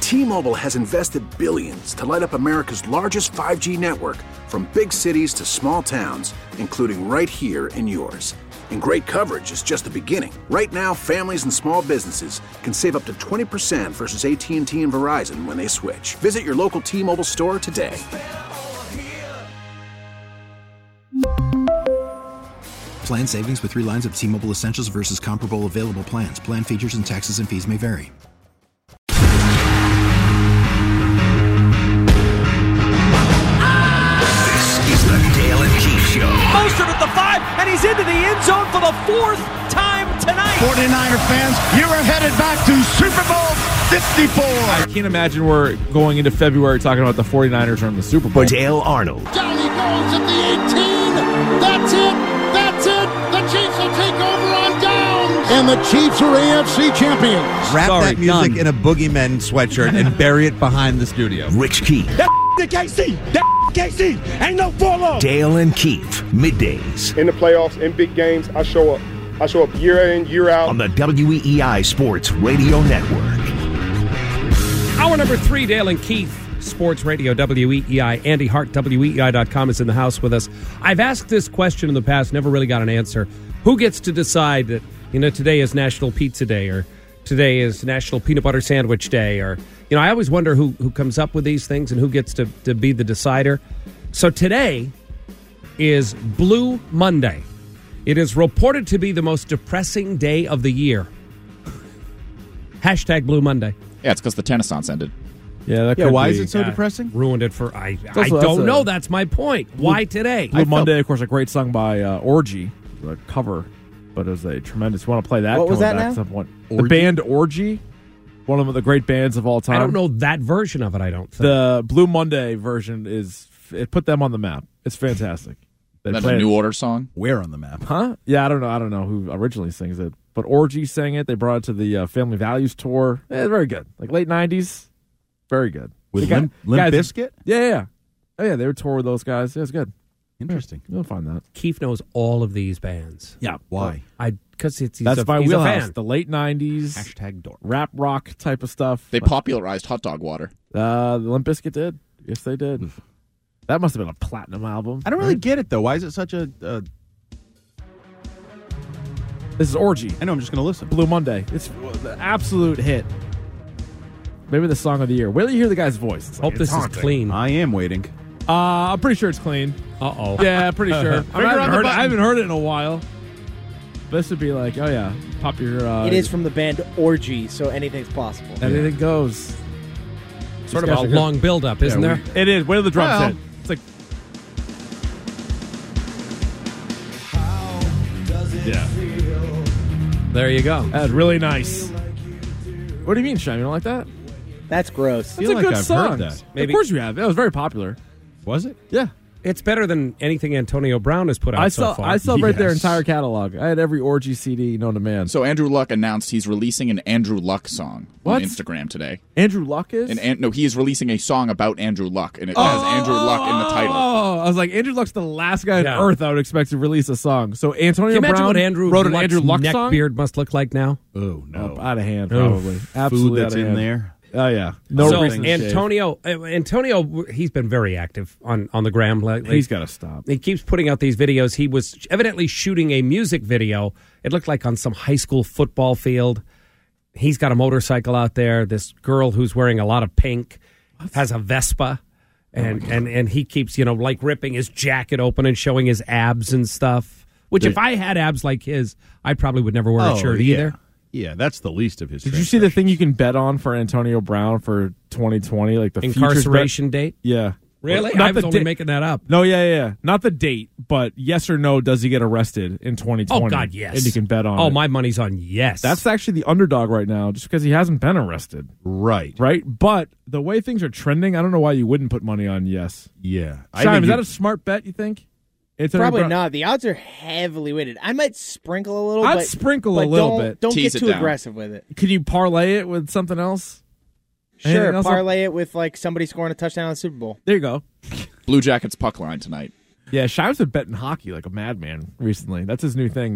T-Mobile has invested billions to light up America's largest 5G network, from big cities to small towns, including right here in yours. And great coverage is just the beginning. Right now, families and small businesses can save up to 20% versus AT&T and Verizon when they switch. Visit your local T-Mobile store today. Plan savings with 3 lines of T-Mobile Essentials versus comparable available plans. Plan features and taxes and fees may vary. This is the Dale and Keith Show. Mostert at the 5, and he's into the end zone for the 4th time tonight. 49er fans, you are headed back to Super Bowl 54. I can't imagine we're going into February talking about the 49ers are in the Super Bowl. Dale Arnold. Down he goes at the 18. That's it. That's it. The Chiefs will take over on downs. And the Chiefs are AFC champions. Wrap that music done. in a Boogeyman sweatshirt and bury it behind the studio. Rich Keith. That KC. That KC. Ain't no follow. Dale and Keith. Middays. In the playoffs, in big games, I show up. I show up year in, year out. On the WEEI Sports Radio Network. Hour number 3, Dale and Keith. Sports Radio, WEEI. Andy Hart, WEEI.com is in the house with us. I've asked this question in the past, never really got an answer. Who gets to decide that, today is National Pizza Day, or today is National Peanut Butter Sandwich Day, or, I always wonder who comes up with these things and who gets to be the decider. So today is Blue Monday. It is reported to be the most depressing day of the year. Hashtag Blue Monday. Yeah, it's because the Renaissance ended. Yeah, why is it so depressing? Ruined it for I don't know. That's my point. Why today? Blue Monday, of course, a great song by Orgy, the cover, but it was a tremendous. You want to play that? What was that now? At some point. The band Orgy, one of the great bands of all time. I don't know that version of it. I don't think the Blue Monday version it put them on the map. It's fantastic. That's a New Order song. Where on the map? Huh? Yeah, I don't know who originally sings it, but Orgy sang it. They brought it to the Family Values tour. Yeah, very good. Like late '90s, very good. With Limp Bizkit? Yeah. Oh yeah, they were tour with those guys. Yeah, it's good. Interesting. You'll find that. Keith knows all of these bands. Yeah. Why? Because that's my wheelhouse. The late '90s #dork. Rap rock type of stuff. They popularized hot dog water. The Limp Bizkit did. Yes, they did. That must have been a platinum album. I don't really get it though. Why is it such a? This is Orgy. I know. I'm just going to listen. Blue Monday. It's the absolute hit. Maybe the song of the year. Wait till you hear the guy's voice. It's Hope this haunting. is clean. I am waiting. I'm pretty sure it's clean. Uh-oh. Yeah, pretty sure. I haven't heard it in a while. This would be like, oh yeah, pop your... it is from the band Orgy, so anything's possible. Anything goes. Sort of a long build-up, isn't there? It is. Wait till the drums hit. It's like... Yeah. There you go. That's really nice. What do you mean, Sean? You don't like that? That's gross. That's a good song. Heard that. Of course you have. It was very popular. Was it? Yeah. It's better than anything Antonio Brown has put out so far. I celebrate their entire catalog. I had every Orgy CD known to man. So Andrew Luck announced he's releasing an Andrew Luck song What? on Instagram today. Andrew Luck is? No, he is releasing a song about Andrew Luck, and it has Andrew Luck in the title. Oh, I was like, Andrew Luck's the last guy on Yeah. earth I would expect to release a song. So Can you Antonio imagine Brown what Andrew wrote an Luck's Andrew Luck neck song? beard must look like now? Oh no! Out of hand, probably. Food Absolutely that's out of in hand. there. Oh yeah. So reason to shave. Antonio, he's been very active on the gram lately. He's got to stop. He keeps putting out these videos. He was evidently shooting a music video. It looked like on some high school football field. He's got a motorcycle out there. This girl who's wearing a lot of pink has a Vespa. And he keeps, like ripping his jacket open and showing his abs and stuff. Which if I had abs like his, I probably would never wear a shirt either. Yeah, that's the least of his. Did you see the thing you can bet on for Antonio Brown for 2020? Like the incarceration date? Yeah. Really? Not I was the only making that up. No, yeah. Not the date, but yes or no, does he get arrested in 2020? Oh, God, yes. And you can bet on it. Oh, my money's on yes. That's actually the underdog right now, just because he hasn't been arrested. Right. But the way things are trending, I don't know why you wouldn't put money on yes. Yeah. Simon, is that a smart bet, you think? Probably not. The odds are heavily weighted. I might sprinkle a little bit. I'd sprinkle a little bit. Don't Tease get it too down. aggressive with it. Could you parlay it with something else? Sure, else? parlay it with like somebody scoring a touchdown in the Super Bowl. There you go. Blue Jackets puck line tonight. Yeah, Shive's been betting hockey like a madman recently. That's his new thing now.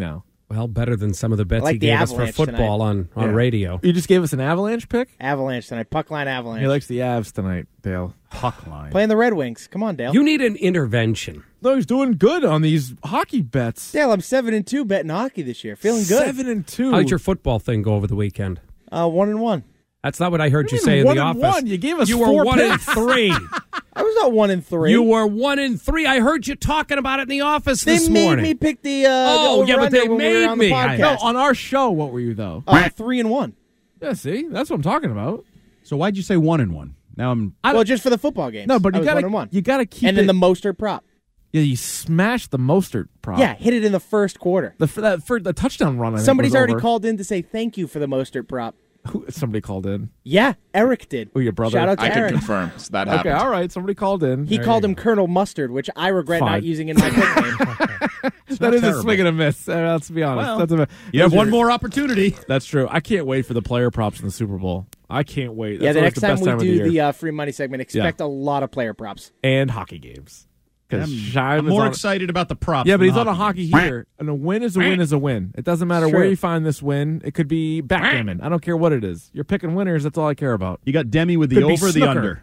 Well, better than some of the bets I like he the gave us for Avalanche football on radio. You just gave us an Avalanche pick? Avalanche tonight. Puck line Avalanche. He likes the Avs tonight, Dale. Puck line. Playing the Red Wings. Come on, Dale. You need an intervention. No, he's doing good on these hockey bets. Dale, I'm 7-2 betting hockey this year. Feeling good. 7-2. How'd your football thing go over the weekend? 1-1. That's not what I heard you What do say you in mean, the 1-1? office. You gave us You 4 were 1 and picks. 3. I was not 1-3. You were 1 and 3. I heard you talking about it in the office They this made morning. me pick the but they when we made were on me. the I- podcast. No, on our show, what were you, though? 3-1. Yeah, see? That's what I'm talking about. So why'd you say 1-1? Now I'm. Well, just for the football games. No, but I you was gotta 1-1. you gotta keep and then it. the Mostert prop. Yeah, you smashed the Mostert prop. Yeah, hit it in the first quarter. For the touchdown run. I think, Somebody's was already over. called in to say thank you for the Mostert prop. Somebody called in. Yeah, Eric did. Oh, your brother. Shout out to I can Eric. confirm so that Okay, happened. all right. Somebody called in. He called him Colonel Mustard, which I regret Fine. not using in my nickname. That is a terrible. swing and a miss. Let's be honest. Well, That's You have one more opportunity. That's true. I can't wait for the player props in the Super Bowl. I can't wait. Yeah, That's the always next time best we time of do the year. the free money segment, expect a lot of player props. And hockey games. Because I'm more excited about the props. Yeah, but than he's the on a hockey heater, and a win is a win is a win. It doesn't matter Sure. where you find this win. It could be backgammon. I don't care what it is. You're picking winners. That's all I care about. You got Demi with the Could be over, the snooker. under.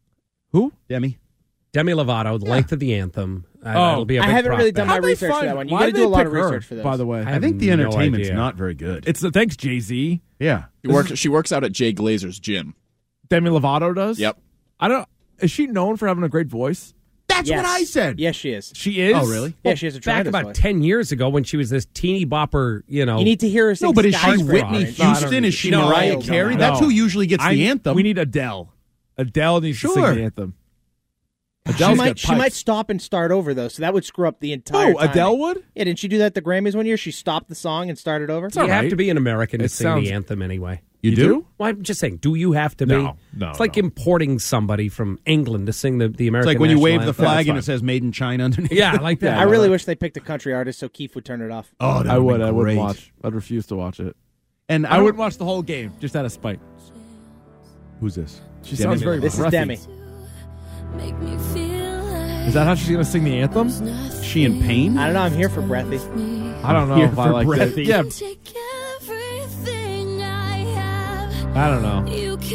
Who? Demi. Demi Lovato, the length of the anthem. Oh, it'll be a I big haven't prop really done bet. my research for that one. You Why got to did do a they lot pick of her, research for this. By the way, I I have think the no entertainment's idea. not very good. it's thanks Jay-Z. Yeah. She works out at Jay Glazer's gym. Demi Lovato does. Yep. I don't. Is she known for having a great voice? That's Yes. what I said. Yes, she is. She is. Oh, really? Yeah, she has a Back tremendous about voice. 10 years ago when she was this teeny bopper, You need to hear her sing No, but is she Skyscraper. Whitney No, I don't Houston? need Is to. she No, Mariah no, Carey? no. That's who usually gets the anthem. We need Adele. Adele needs to sing Sure. the anthem. She Adele's might, got she might pipes. stop and start over, though, so that would screw up the entire Oh, Adele timing. would? Yeah, didn't she do that at the Grammys one year? She stopped the song and started over? You have right. to be an American to It sing sounds- the anthem anyway. You do? Well, I'm just saying, do you have to be? No, It's like importing somebody from England to sing the American It's like when you national wave the anthem. flag and that's it says "Made in China" underneath. Yeah, like that. I really wish they picked a country artist so Keith would turn it off. Oh, that I would. be I wouldn't great. watch. I'd refuse to watch it. And I wouldn't watch the whole game just out of spite. Who's this? She Demi sounds very This is breathy. Demi. Is that how she's going to sing the anthem? She in pain? I don't know. I'm here for breathy. I don't know Here if I for like breathy. it. Yeah, I don't know.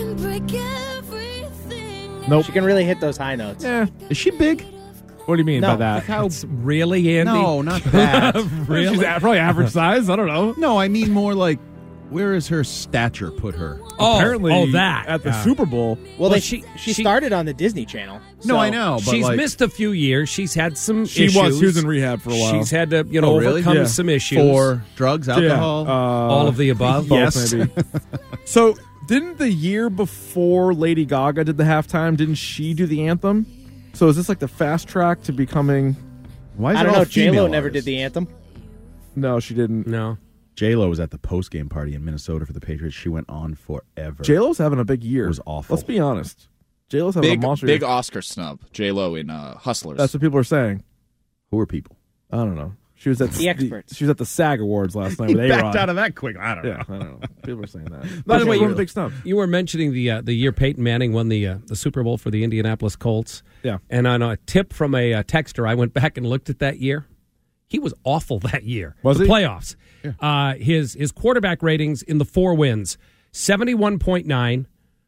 Nope. She can really hit those high notes. Yeah. Is she big? What do you mean No. by that? That's really, Andy? No, not that. Really? She's probably average size. I don't know. No, I mean more like where is her stature put her? Apparently, that. at the Yeah. Super Bowl. Well, Well, she she- started on the Disney Channel. No, so- I know, but She's like, missed a few years. She's had some She issues. was in rehab for a while. She's had to, Oh, really? overcome Yeah. some issues. for drugs, alcohol. all of the above. Both, Yes. maybe. So, didn't the year before Lady Gaga did the halftime, didn't she do the anthem? So is this like the fast track to becoming? Why is I it don't all know. J-Lo female never artists? did the anthem. No, she didn't. No. J-Lo was at the post-game party in Minnesota for the Patriots. She went on forever. J-Lo's having a big year. It was awful. Let's be honest. J-Lo's having Big a monster big year. Oscar snub. J-Lo in Hustlers. That's what people are saying. Who are people? I don't know. She was at The experts. She was at the SAG Awards last night with A-Rod. of that quick. I don't Yeah, I don't know. People are saying that. By the way, you're a big snub. You were mentioning the year Peyton Manning won the Super Bowl for the Indianapolis Colts. Yeah. And on a tip from a texter, I went back and looked at that year. He was awful that year. Was the he? playoffs. His quarterback ratings in the 4 wins: 71.9,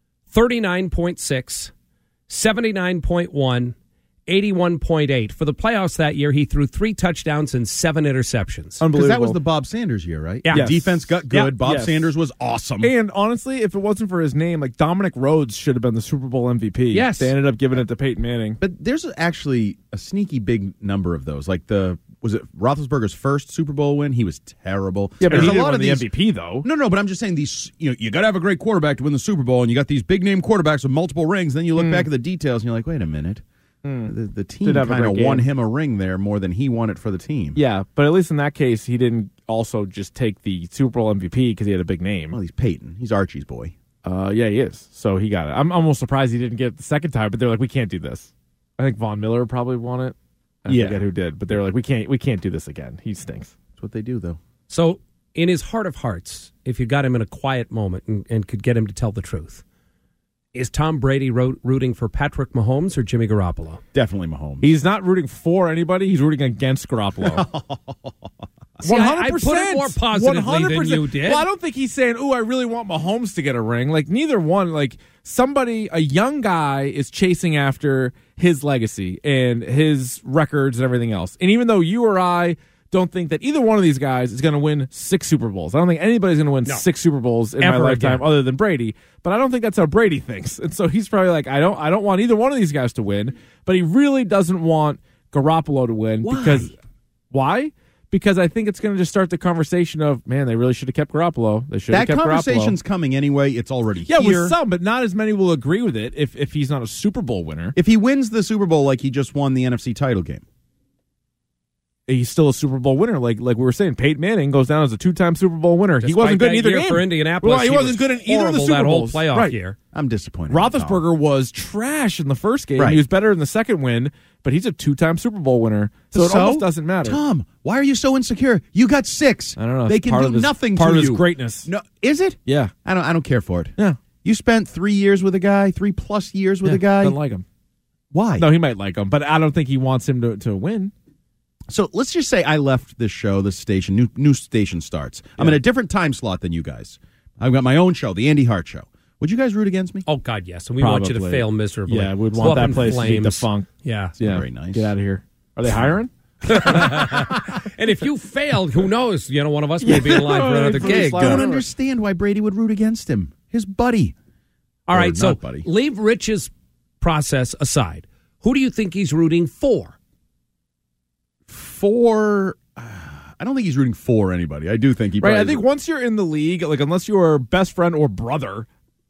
39.6, 79.1, 81.8. For the playoffs that year, he threw 3 touchdowns and 7 interceptions. Because Unbelievable. that was the Bob Sanders year, right? Yeah. The Yes. defense got good. Yeah. Bob Yes. Sanders was awesome. And honestly, if it wasn't for his name, like Dominic Rhodes should have been the Super Bowl MVP. Yes. They ended up giving it to Peyton Manning. But there's actually a sneaky big number of those. Like was it Roethlisberger's first Super Bowl win? He was terrible. Yeah, but There's he a didn't lot win of the these. MVP though. No, but I'm just saying these. You got to have a great quarterback to win the Super Bowl, and you got these big name quarterbacks with multiple rings. Then you look back at the details, and you're like, wait a minute. The team Did have a kind of great won game. him a ring there more than he won it for the team. Yeah, but at least in that case, he didn't also just take the Super Bowl MVP because he had a big name. Well, he's Peyton. He's Archie's boy. Yeah, he is. So he got it. I'm almost surprised he didn't get it the second time. But they're like, we can't do this. I think Von Miller probably won it. I Yeah. forget who did, but they were like, we can't do this again. He stinks. That's what they do, though. So, in his heart of hearts, if you got him in a quiet moment and could get him to tell the truth, Is Tom Brady rooting for Patrick Mahomes or Jimmy Garoppolo? Definitely Mahomes. He's not rooting for anybody. He's rooting against Garoppolo. 100%. I put it more positively than you did. Well, I don't think he's saying, "Ooh, I really want Mahomes to get a ring." Like neither one. Like a young guy is chasing after his legacy and his records and everything else. And even though you or I don't think that either one of these guys is going to win 6 Super Bowls. I don't think anybody's going to win 6 Super Bowls in my lifetime other than Brady. But I don't think that's how Brady thinks. And so he's probably like, I don't want either one of these guys to win. But he really doesn't want Garoppolo to win. Why? Because I think it's going to just start the conversation of, man, they really should have kept Garoppolo. They should have kept Garoppolo. That conversation's coming anyway. It's already here. Yeah, with some, but not as many will agree with it if he's not a Super Bowl winner. If he wins the Super Bowl like he just won the NFC title game. He's still a Super Bowl winner, like we were saying. Peyton Manning goes down as a 2-time Super Bowl winner. Despite he wasn't good in either year game for Indianapolis. Well, he wasn't good in either of the Super Bowls. That whole playoff year. I'm disappointed. Roethlisberger was trash in the first game. Right. He was better in the second win, but he's a 2-time Super Bowl winner, so it almost doesn't matter. Tom, why are you so insecure? You got 6. I don't know. They can do nothing to you. Part of his greatness. No, is it? Yeah. I don't care for it. Yeah. You spent 3 years with a guy, 3+ years with a guy. Don't like him. Why? No, he might like him, but I don't think he wants him to win. So let's just say I left this show, this station, new station starts. I'm in a different time slot than you guys. I've got my own show, the Andy Hart Show. Would you guys root against me? Oh, God, yes. And we want you to fail miserably. Yeah, we'd want that place to be defunct. Yeah. Very nice. Get out of here. Are they hiring? And if you failed, who knows? One of us may be alive for another gig. I don't understand why Brady would root against him. His buddy. All right, so leave Rich's process aside. Who do you think he's rooting for? I don't think he's rooting for anybody. I do think he. Right. I think once you're in the league, like unless you're best friend or brother,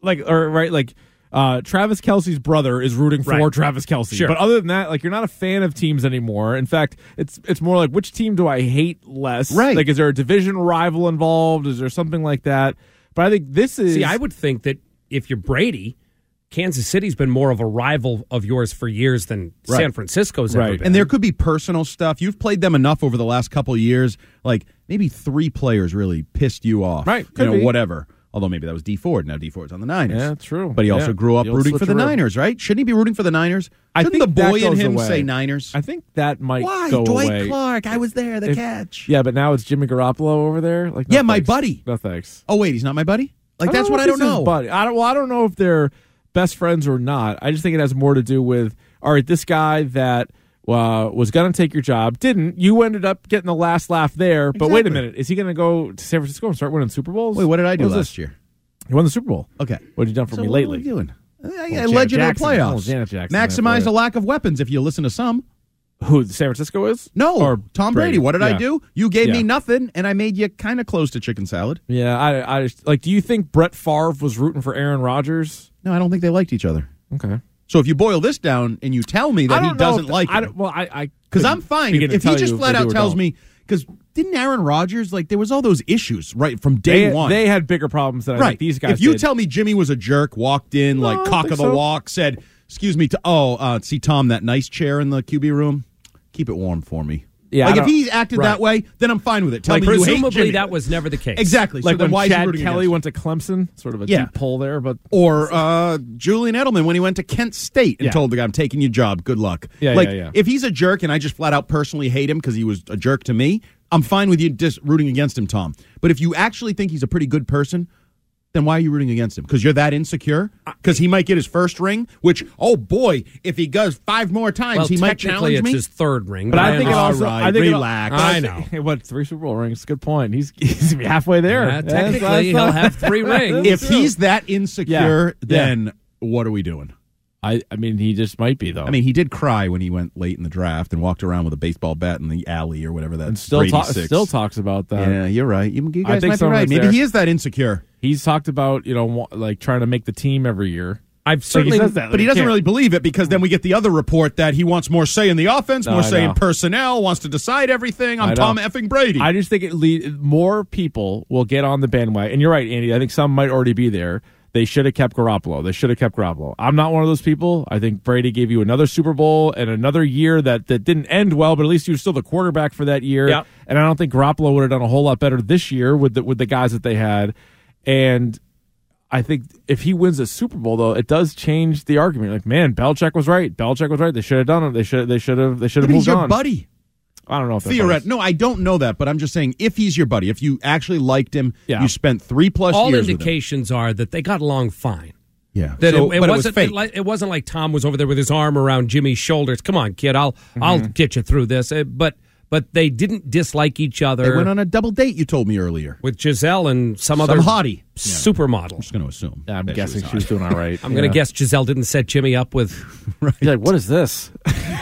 Travis Kelce's brother is rooting for Travis Kelce. Sure. But other than that, like you're not a fan of teams anymore. In fact, it's more like which team do I hate less? Right. Like is there a division rival involved? Is there something like that? But I think this is. See, I would think that if you're Brady, Kansas City's been more of a rival of yours for years than San Francisco's ever been. And there could be personal stuff. You've played them enough over the last couple of years. Like maybe 3 players really pissed you off. Right. Whatever. Although maybe that was D Ford. Now D Ford's on the Niners. Yeah, true. But he also grew up rooting for the Niners, right? Shouldn't he be rooting for the Niners? Shouldn't the boy in him say Niners? I think that might Why? go Dwight away. Clark, I was there, the catch. Yeah, but now it's Jimmy Garoppolo over there. Like, my buddy. No thanks. Oh, wait, he's not my buddy? Like, that's what I don't know. Buddy. I don't know if they're best friends or not. I just think it has more to do with, all right, this guy that was going to take your job didn't. You ended up getting the last laugh there. But wait a minute. Is he going to go to San Francisco and start winning Super Bowls? Wait, what did I do last year? You won the Super Bowl. Okay. What have you done for me lately? What are you doing? I led you to the playoffs. Maximize the lack of weapons if you listen to some. Who, San Francisco is? No, or Tom Brady. What did I do? You gave me nothing, and I made you kind of close to chicken salad. Yeah, I like. Do you think Brett Favre was rooting for Aaron Rodgers? No, I don't think they liked each other. Okay. So if you boil this down and you tell me that he doesn't like him, because I'm fine if he just flat out tells me, because didn't Aaron Rodgers, like, there was all those issues right from day one. They had bigger problems than I think these guys. If you did. Tell me Jimmy was a jerk, walked in like cock of the walk, said, "Excuse me," see Tom, that nice chair in the QB room. Keep it warm for me. Yeah, like if he acted that way, then I'm fine with it. Tell me you hate Jimmy. Presumably that was never the case. Exactly. Like so then when why Chad is he Kelly went to Clemson, sort of a deep pull there, but or Julian Edelman when he went to Kent State and told the guy, "I'm taking your job. Good luck." If he's a jerk and I just flat out personally hate him because he was a jerk to me, I'm fine with you just rooting against him, Tom. But if you actually think he's a pretty good person, then why are you rooting against him? Because you're that insecure? Because he might get his first ring, which, oh boy, if he goes 5 more times, he might challenge it's me. his 3rd ring. But I think it also, relax. I know. What, 3 Super Bowl rings? Good point. He's halfway there. Technically, he'll have 3 rings. If he's that insecure, then what are we doing? I mean, he just might be, though. I mean, he did cry when he went late in the draft and walked around with a baseball bat in the alley or whatever that. And still talks about that. Yeah, you're right. You guys think might be right. Maybe he is that insecure. He's talked about, like trying to make the team every year. I've certainly, but he doesn't really believe it because then we get the other report that he wants more say in the offense, more say in personnel, wants to decide everything. I'm Tom effing Brady. I just think more people will get on the bandwagon. And you're right, Andy. I think some might already be there. They should have kept Garoppolo. I'm not one of those people. I think Brady gave you another Super Bowl and another year that didn't end well, but at least you were still the quarterback for that year. Yep. And I don't think Garoppolo would have done a whole lot better this year with the guys that they had. And I think if he wins a Super Bowl, though, it does change the argument. Like, man, Belichick was right. Belichick was right. They should have done it. They should have moved on. He's your buddy. I don't know if they're No, I don't know that, but I'm just saying if he's your buddy, if you actually liked him, you spent 3+ years All with him. indications are that they got along fine. Yeah. That So, it but wasn't it wasn't like Tom was over there with his arm around Jimmy's shoulders. Come on, kid, I'll get you through this. But they didn't dislike each other. They went on a double date, you told me earlier. With Giselle and some other hottie. Supermodel. I'm just going to assume. I'm guessing she was doing all right. I'm going to guess Giselle didn't set Jimmy up with... Right. You're like, what is this?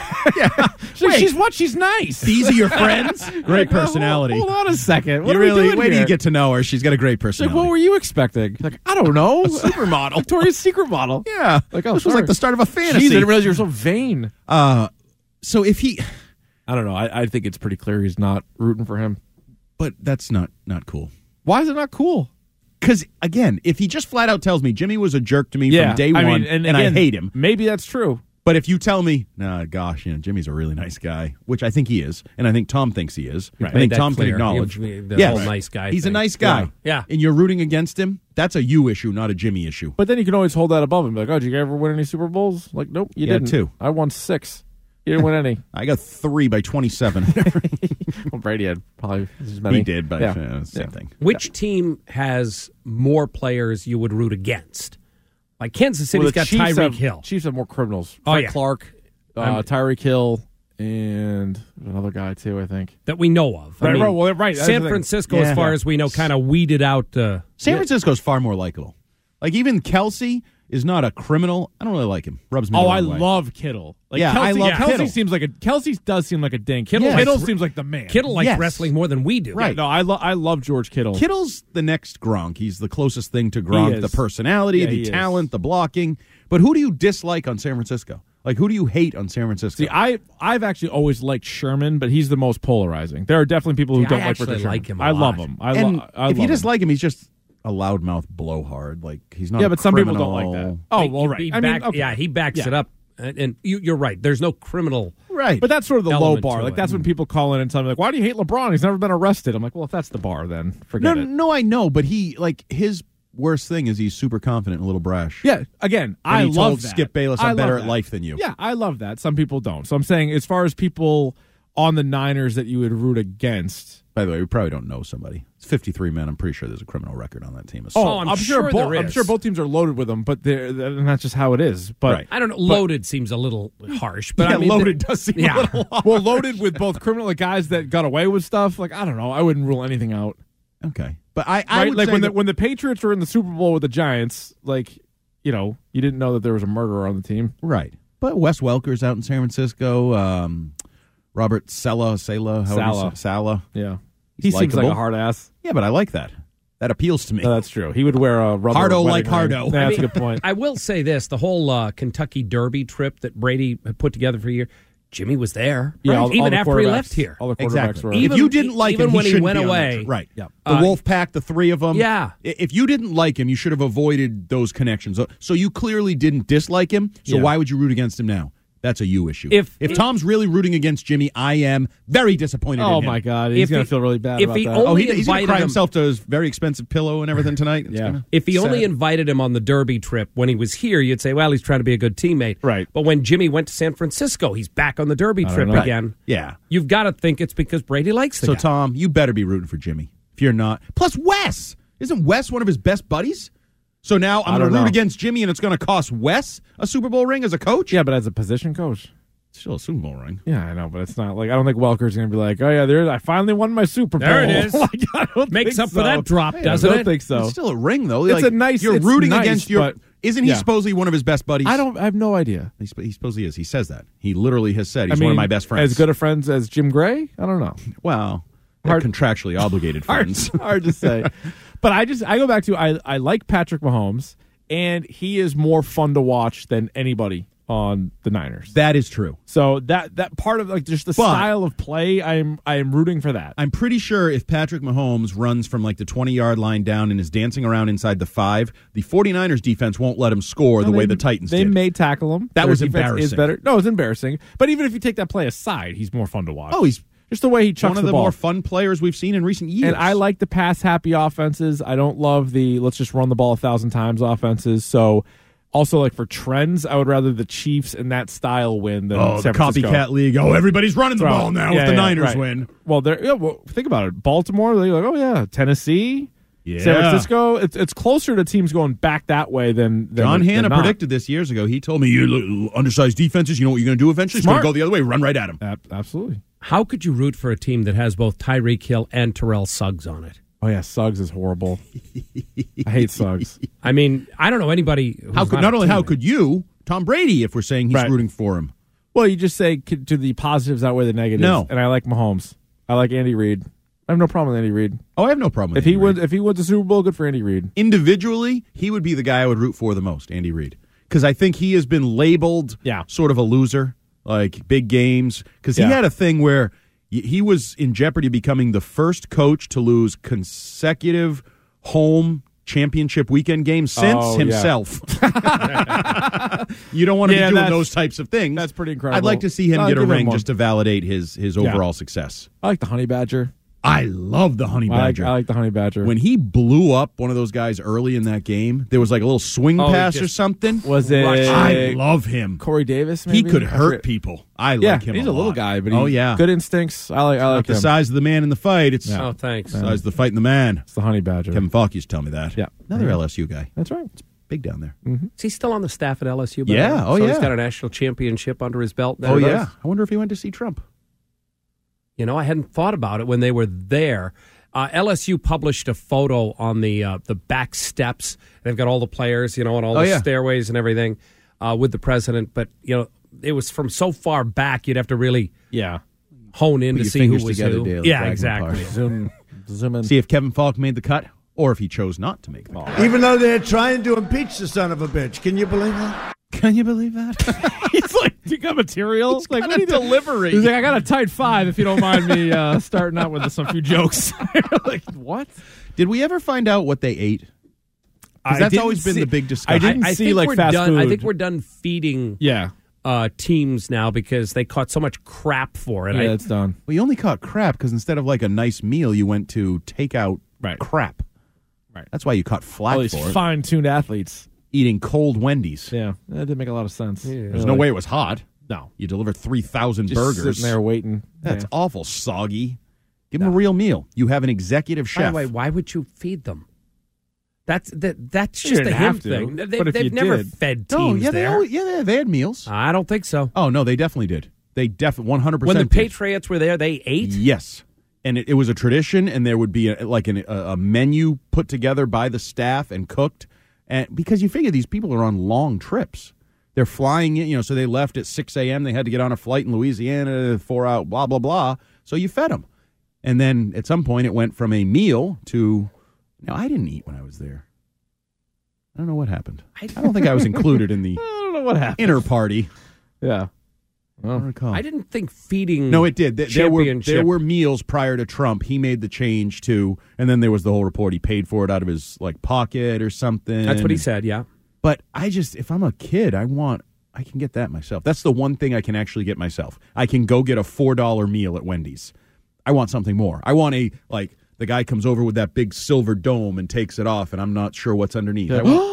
She's what? She's nice. These are your friends? Great personality. Hold on a second. What you are we really doing wait till here? you get to know her. She's got a great personality. Like, what were you expecting? Like, I don't know. A supermodel. Victoria's Secret model. Yeah. Like, oh, this was like the start of a fantasy. Jeez, I didn't realize you were so vain. So if he... I don't know. I think it's pretty clear he's not rooting for him. But that's not cool. Why is it not cool? Because, again, if he just flat out tells me Jimmy was a jerk to me from day one and again, I hate him. Maybe that's true. But if you tell me, Jimmy's a really nice guy, which I think he is, and I think Tom thinks he is. Right. I think Tom can acknowledge. The whole nice guy He's thing. a nice guy. Yeah. And you're rooting against him, that's a you issue, not a Jimmy issue. But then you can always hold that above him. Like, oh, did you ever win any Super Bowls? Like, nope, you didn't. 2. I won 6. You didn't win any. I got 3 by 27. Well, Brady had probably as many. He did, but same thing. Which team has more players you would root against? Like Kansas City's got Tyreek Hill. Chiefs have more criminals. Oh, Frank yeah. Clark, Tyreek Hill, and another guy, too, I think. That we know of. Right. San Francisco, as far as we know, kind of weeded out. San Francisco's far more likable. Like, even Kelsey is not a criminal. I don't really like him. Rubs me the wrong way. Love Kittle. Like, Yeah, Kelsey, I love Kelsey Kittle. seems like Kelsey does seem like a dink. Kittle Seems like the man. Kittle likes wrestling more than we do. Right. No, I love George Kittle. Kittle's the next Gronk. He's the closest thing to Gronk. is. The personality, Yeah, he the is. talent, the blocking. But who do you dislike on San Francisco? Like, who do you hate on San Francisco? See, I've actually always liked Sherman, but he's the most polarizing. There are definitely people who See, don't I like actually Richard Sherman. like him a I love lot. him. And I if you love dislike him, he's just a loudmouth blowhard. Like, he's not. Yeah, a but some people criminal. don't like that. Oh, well, right. He backs it up. And you're right. There's no criminal. Right. But that's sort of the low element bar. to Like, it. that's when people call in and tell me, like, why do you hate LeBron? He's never been arrested. I'm like, well, if that's the bar, then forget it. No, I know, but his worst thing is he's super confident and a little brash. Yeah, again, I he love told that. Skip Bayless, I I'm better love at that. life than you. Yeah, I love that. Some people don't. So I'm saying, as far as people on the Niners that you would root against. By the way, we probably don't know somebody. It's 53 men. I'm pretty sure there's a criminal record on that team. I'm sure there is. I'm sure both teams are loaded with them, but and that's just how it is. But Right. I don't know. Loaded seems a little harsh, but Yeah, I mean, loaded does seem a little harsh. well, loaded with both criminal guys that got away with stuff. Like, I don't know. I wouldn't rule anything out. Okay. But I Right? would Like say when the Patriots were in the Super Bowl with the Giants, like, you know, you didn't know that there was a murderer on the team. Right. But Wes Welker's out in San Francisco. Robert Sala. Yeah. He's He seems like likable. a hard ass. Yeah, but I like that. That appeals to me. No, that's true. He would wear a rubber Hardo wedding like ring. Hardo. Yeah, that's a good point. I will say this: the whole Kentucky Derby trip that Brady had put together for a year, Jimmy was there. Yeah, right? all even the after he quarterbacks- left here. All the quarterbacks Exactly. were. Even- if you didn't like even him, when he shouldn't went be on that away. trip. Right. Yeah. The Wolf Pack, the 3 of them. Yeah. If you didn't like him, you should have avoided those connections. So you clearly didn't dislike him. So Yeah. why would you root against him now? That's a you issue. If Tom's really rooting against Jimmy, I am very disappointed in him. Oh, my God. He's If going he- to feel really bad if about he that. only- He's going to invited cry him- himself to his very expensive pillow and everything tonight. It's Yeah. gonna- If he only sad. invited him on the Derby trip when he was here, you'd say, well, he's trying to be a good teammate. Right. But when Jimmy went to San Francisco, he's back on the Derby trip know. again. Yeah. You've got to think it's because Brady likes the So, guy. Tom, you better be rooting for Jimmy. If you're not. Plus, Wes. Isn't Wes one of his best buddies? So now I'm going don't to root know. against Jimmy, and it's going to cost Wes a Super Bowl ring as a coach? Yeah, but as a position coach. Still a Super Bowl ring. Yeah, I know, but it's not like I don't think Welker's going to be like, oh yeah, I finally won my Super Bowl. There it is. Like, I don't Makes think up for so. that drop, I doesn't don't it? think so. It's still a ring, though. It's a nice. You're it's rooting nice, against your. but- Isn't he yeah. supposedly one of his best buddies? I have no idea. He supposedly is. He says that. He literally has said he's I mean, one of my best friends. As good of friends as Jim Gray? I don't know. Well, they're contractually obligated friends. Hard to say. But I go back to I like Patrick Mahomes, and he is more fun to watch than anybody on the Niners. That is true. So that part of like just the style of play, I am rooting for that. I'm pretty sure if Patrick Mahomes runs from like the 20-yard line down and is dancing around inside the 5, the 49ers defense won't let him score the way the Titans They did. may tackle him. That Their was defense embarrassing. Is better. No, it's embarrassing. But even if you take that play aside, he's more fun to watch. Oh, he's Just the way he chucks one of the ball. more fun players we've seen in recent years. And I like the pass-happy offenses. I don't love the let's just run the ball 1,000 times offenses. So, also, like for trends, I would rather the Chiefs in that style win than San Francisco. Copycat league. Oh, everybody's running the ball now if the Niners win. Well, think about it. Baltimore, they're like, oh, yeah. Tennessee, San Francisco. It's closer to teams going back that way than John Hanna not. predicted this years ago. He told me, you undersized defenses, you know what you're going to do eventually? It's going to go the other way, run right at them. Absolutely. How could you root for a team that has both Tyreek Hill and Terrell Suggs on it? Oh, yeah, Suggs is horrible. I hate Suggs. I mean, I don't know anybody who's how could you, Tom Brady, if we're saying he's rooting for him? Well, you just say, do the positives outweigh the negatives? No. And I like Mahomes. I like Andy Reid. I have no problem with Andy Reid. Oh, I have no problem with Andy Reid. If he wins the Super Bowl, good for Andy Reid. Individually, he would be the guy I would root for the most, Andy Reid. Because I think he has been labeled sort of a loser, like big games. Because he had a thing where he was in jeopardy of becoming the first coach to lose consecutive home championship weekend games since himself. You don't want to be doing those types of things. That's pretty incredible. I'd like to see him get a ring just to validate his overall success. I like the Honey Badger. I love the Honey Badger. I like the Honey Badger. When he blew up one of those guys early in that game, there was like a little swing pass or something. Was it? I love him. Corey Davis, maybe? He could hurt people. I like him he's a little lot. guy, but good instincts. I like not him. the size of the man in the fight. It's Oh, thanks. the size of the fight in the man. It's the Honey Badger. Kevin Falk used to tell me that. Yeah. Another LSU guy. That's right. It's big down there. Mm-hmm. Is he still on the staff at LSU? Yeah. So he's got a national championship under his belt. Oh, yeah. I wonder if he went to see Trump. You know, I hadn't thought about it when they were there. LSU published a photo on the back steps. They've got all the players, and all the stairways and everything with the president. But, it was from so far back, you'd have to really hone in to see who was who. Daily, yeah, exactly. Zoom in. See if Kevin Falk made the cut or if he chose not to make the cut. Even though they're trying to impeach the son of a bitch. Can you believe that? Can you believe that? He's like, you got material? He's like, got a delivery. He's like, I got a tight 5 if you don't mind me starting out with some few jokes. Like, what? Did we ever find out what they ate? That's always been the big discussion. I didn't see like fast food. I think we're done feeding teams now because they caught so much crap for it. Yeah, it's done. Well, you only caught crap because instead of like a nice meal, you went to take out crap. Right. That's why you caught flack all these for it. Fine-tuned athletes. Eating cold Wendy's. Yeah, that didn't make a lot of sense. Yeah. There's no way it was hot. No. You delivered 3,000 Just burgers. sitting there waiting. That's awful, soggy. Give them a real meal. You have an executive chef. By the way, why would you feed them? That's just a him thing. They've never fed teams there. They had meals. I don't think so. Oh, no, they definitely did. They definitely 100% When the did. Patriots were there, they ate? Yes. And it was a tradition, and there would be a menu put together by the staff and cooked. And because you figure these people are on long trips. They're flying in, so they left at 6 a.m. They had to get on a flight in Louisiana, 4 hours, blah, blah, blah. So you fed them. And then at some point it went from a meal to, I didn't eat when I was there. I don't know what happened. I don't think I was included in the I don't know what happened. Inner party. Yeah. Well, I didn't think feeding. No, it did. There were meals prior to Trump. He made the change to, and then there was the whole report. He paid for it out of his pocket or something. That's what he said. Yeah. But if I'm a kid, I can get that myself. That's the one thing I can actually get myself. I can go get a $4 meal at Wendy's. I want something more. I want the guy comes over with that big silver dome and takes it off, and I'm not sure what's underneath.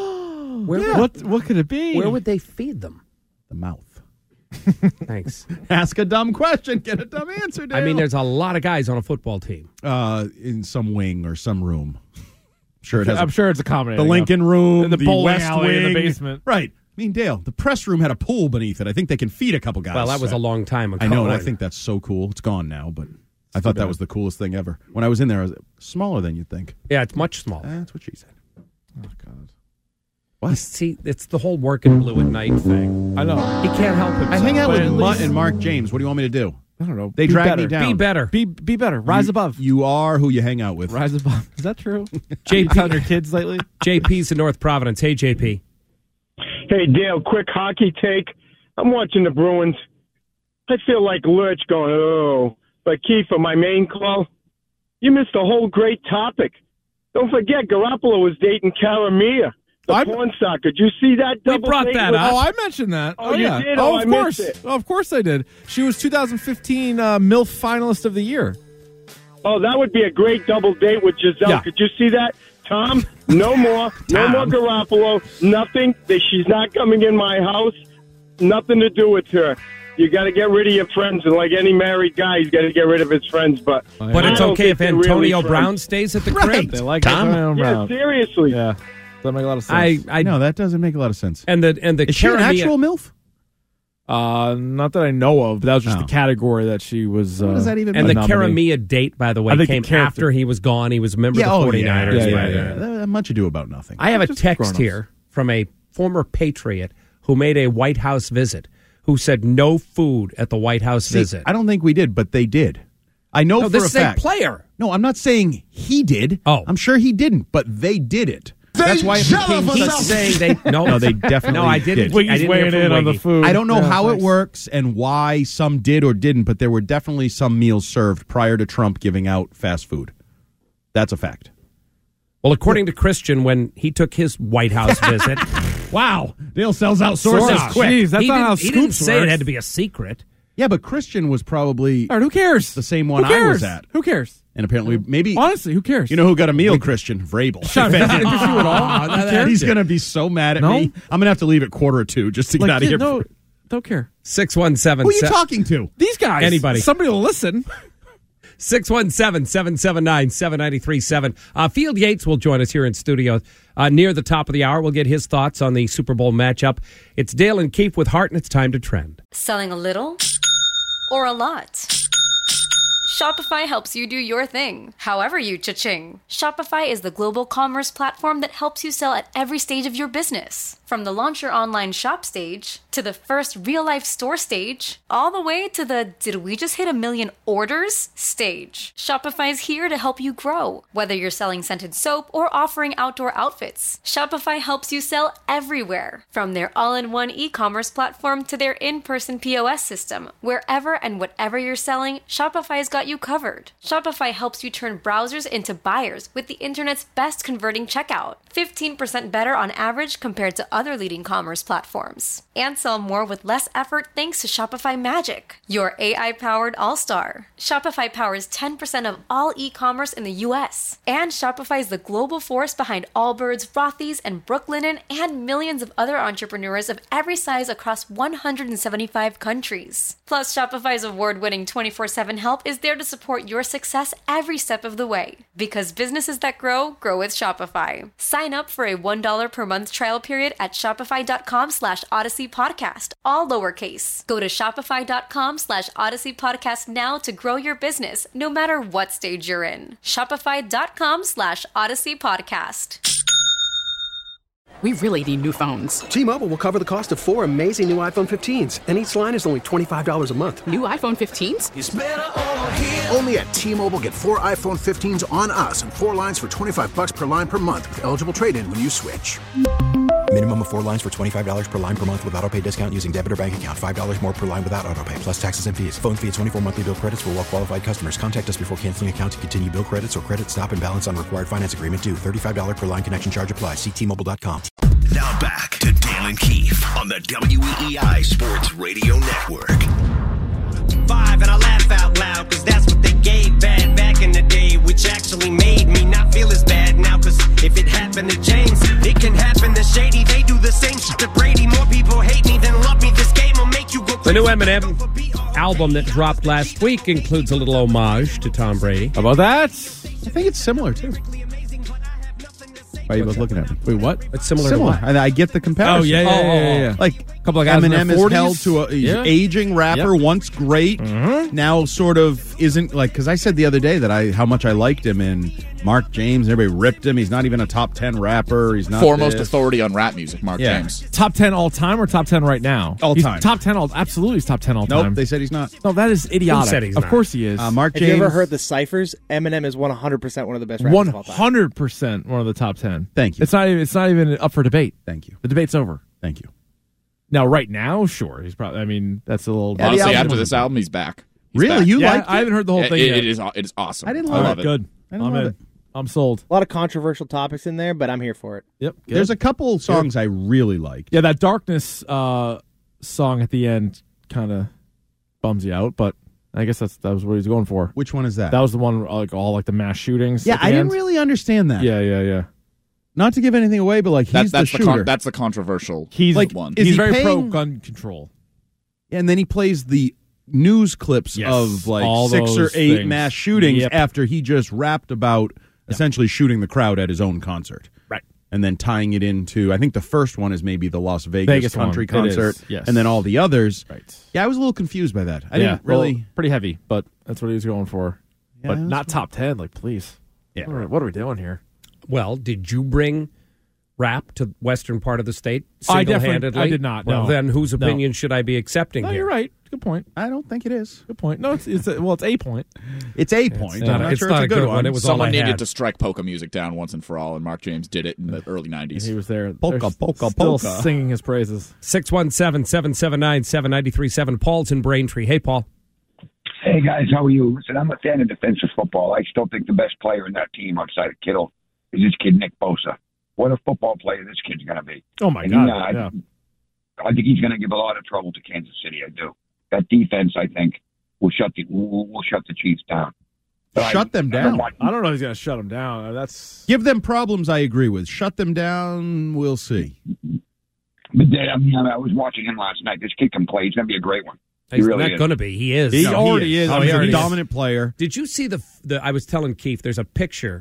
What could it be? Where would they feed them? The mouth. Thanks. Ask a dumb question, get a dumb answer, Dale. I mean, there's a lot of guys on a football team. In some wing or some room. I'm sure it's a combination. The Lincoln Room, the bowling West alley Wing. in the basement. Right. I mean, Dale, the press room had a pool beneath it. I think they can feed a couple guys. Well, that was a long time ago. I know, and I think that's so cool. It's gone now, but I thought that was the coolest thing ever. When I was in there, it was smaller than you'd think. Yeah, it's much smaller. That's what she said. Oh, God. What? See, it's the whole working blue at night thing. I know. He can't help himself. I hang out with Mutt and Mark James. What do you want me to do? I don't know. They drag me down. Be better. Be better. Rise above. You are who you hang out with. Rise above. Is that true? JP on your kids lately? JP's in North Providence. Hey, JP. Hey, Dale, quick hockey take. I'm watching the Bruins. I feel like Lurch going, oh. But Kiefer, my main call, you missed a whole great topic. Don't forget, Garoppolo was dating Caramia. The porn star. Could you see that? We brought that up. Oh, I mentioned that. Oh, you yeah. did? Oh, I of course. missed it. Oh, of course I did. She was 2015 MILF finalist of the year. Oh, that would be a great double date with Giselle. Yeah. Could you see that? Tom, no more. No more Garoppolo. Nothing. She's not coming in my house. Nothing to do with her. You got to get rid of your friends. And like any married guy, he's got to get rid of his friends. But it's okay if Antonio Brown stays at the crib. Right. They like Tom? Antonio Brown. Yeah, seriously. Yeah. Doesn't make a lot of sense. No, that doesn't make a lot of sense. And the Is she an actual MILF? Not that I know of, but that was just the category that she was. What does that even And mean? the Karamia date, by the way, came after he was gone. He was a member of the 49ers. Yeah. Much ado about nothing. I have a text here from a former Patriot who made a White House visit, who said no food at the White House visit. I don't think we did, but they did. I know for this a fact. is a player. No, I'm not saying he did. Oh. I'm sure he didn't, but they did it. That's why it became He's saying they no, they definitely no, I didn't. did. I didn't weighing in on the food. I don't know how thanks. it works and why some did or didn't, but there were definitely some meals served prior to Trump giving out fast food. That's a fact. Well, according to Christian, when he took his White House visit, Wow. Dale sells out sources quick. Jeez, that's not how he didn't Scoops say it works. had to be a secret. Yeah, but Christian was probably All right, who cares? the same one Who cares? I was at. Who cares? And apparently, maybe... Honestly, who cares? You know who got a meal, Christian? Vrabel. Shut up. Does that interest you at all? Who cares? He's going to be so mad at No? me. I'm going to have to leave at 1:45 just to get out of here. No, don't care. 617. Who are you talking to? These guys. Anybody. Somebody will listen. 617-779-7937. Field Yates will join us here in studio near the top of the hour. We'll get his thoughts on the Super Bowl matchup. It's Dale and Keefe with Hart, and it's time to trend. Selling a little or a lot? Shopify helps you do your thing, however you cha-ching. Shopify is the global commerce platform that helps you sell at every stage of your business. From the launch your online shop stage, to the first real-life store stage, all the way to the did we just hit 1 million orders stage. Shopify's here to help you grow. Whether you're selling scented soap or offering outdoor outfits, Shopify helps you sell everywhere. From their all-in-one e-commerce platform to their in-person POS system, wherever and whatever you're selling, Shopify's got you covered. Shopify helps you turn browsers into buyers with the internet's best converting checkout. 15% better on average compared to other leading commerce platforms. And sell more with less effort thanks to Shopify Magic, your AI-powered all-star. Shopify powers 10% of all e-commerce in the U.S. And Shopify is the global force behind Allbirds, Rothy's, and Brooklinen, and millions of other entrepreneurs of every size across 175 countries. Plus, Shopify's award-winning 24/7 help is there to support your success every step of the way. Because businesses that grow, grow with Shopify. Sign up for a $1 per month trial period at shopify.com/Odyssey Podcast, all lowercase. Go to shopify.com/Odyssey Podcast now to grow your business, no matter what stage you're in. Shopify.com/Odyssey Podcast. We really need new phones. T-Mobile will cover the cost of 4 amazing new iPhone 15s, and each line is only $25 a month. New iPhone 15s? It's better over here. Only at T-Mobile, get 4 iPhone 15s on us and 4 lines for $25 per line per month with eligible trade-in when you switch. Minimum of 4 lines for $25 per line per month with autopay discount using debit or bank account. $5 more per line without autopay, plus taxes and fees. Phone fee at 24 monthly bill credits for well-qualified customers. Contact us before canceling account to continue bill credits or credit stop and balance on required finance agreement due. $35 per line connection charge applies. See T-Mobile.com. Now back to Dale and Keefe on the WEEI Sports Radio Network. 5 and I laugh out loud, cause that's what they gave bad back in the day, which actually made me not feel as bad now, cause if it happened to James, it can happen to Shady. They do the same shit to Brady. More people hate me than love me. This game will make you go The crazy. new Eminem album that dropped last week includes a little homage to Tom Brady. How about that? I think it's similar, too. Why are you both looking at me? Wait, what? It's similar. Similar. To what? And I get the comparison. Oh, yeah. Like, a couple of guys in Eminem their is 40s. held to a aging rapper, once great, now sort of isn't like, because I said the other day that how much I liked him, and Mark James, everybody ripped him. He's not even a top 10 rapper. He's not foremost this. authority on rap music, Mark James. Top 10 all time or top 10 right now? All time. Top 10 all absolutely. He's top 10 all Nope, time. they said he's not. No, that is idiotic. Who said he's of not? course he is. Mark Have James. you ever heard the ciphers? Eminem is 100% one of the best rappers of all time. 100% one of the top 10. Thank you. It's not even up for debate. Thank you. The debate's over. Thank you. Now, right now, sure. He's probably, I mean, that's a little. Honestly, after this album, he's back. He's Really? back. You Yeah, liked it? I haven't heard the whole thing yet. It is awesome. I didn't love love it. Good. I didn't I'm love in. it. I'm sold. A lot of controversial topics in there, but I'm here for it. Yep. Good. There's a couple songs I really like. Yeah, that Darkness song at the end kind of bums you out, but I guess that was what he's going for. Which one is that? That was the one like all like the mass shootings. Yeah, I didn't really understand that. Yeah. Not to give anything away, but like he's the shooter. That's the controversial one. He's very pro gun control. And then he plays the news clips of like all 6 or 8 things. mass shootings after he just rapped about essentially shooting the crowd at his own concert. Right. And then tying it into, I think the first one is maybe the Las Vegas country one. concert. Yes. And then all the others. Right. Yeah, I was a little confused by that. I didn't really. Well, pretty heavy, but that's what he was going for. Yeah, but not top 10, like, please. Yeah. What are we doing here? Well, did you bring rap to the western part of the state I single-handedly? did not. Well, no. then whose opinion should I be accepting No, here? you're right. Good point. I don't think it is. Good point. No, it's a point. It's a point. not I'm not it's sure not it's a good one. It was all Someone I needed had. to strike polka music down once and for all, and Mark James did it in the early 90s. He was there. Polka, They're polka, still polka. singing his praises. 617-779-7937. Paul's in Braintree. Hey, Paul. Hey, guys, how are you? Listen, I'm a fan of defensive football. I still think the best player in that team outside of Kittle is this kid, Nick Bosa. What a football player this kid's going to be. Oh, my And God. I think he's going to give a lot of trouble to Kansas City. I do. That defense, I think, will shut the Chiefs down. But Shut them down. I don't know if he's going to shut him down. Give them problems, I agree with. Shut them down, we'll see. But I was watching him last night. This kid can play. He's going to be a great one. He He's really not is. going to be. He is. He already is. Oh, he's a already is. dominant player. Did you see the? I was telling Keith, there's a picture,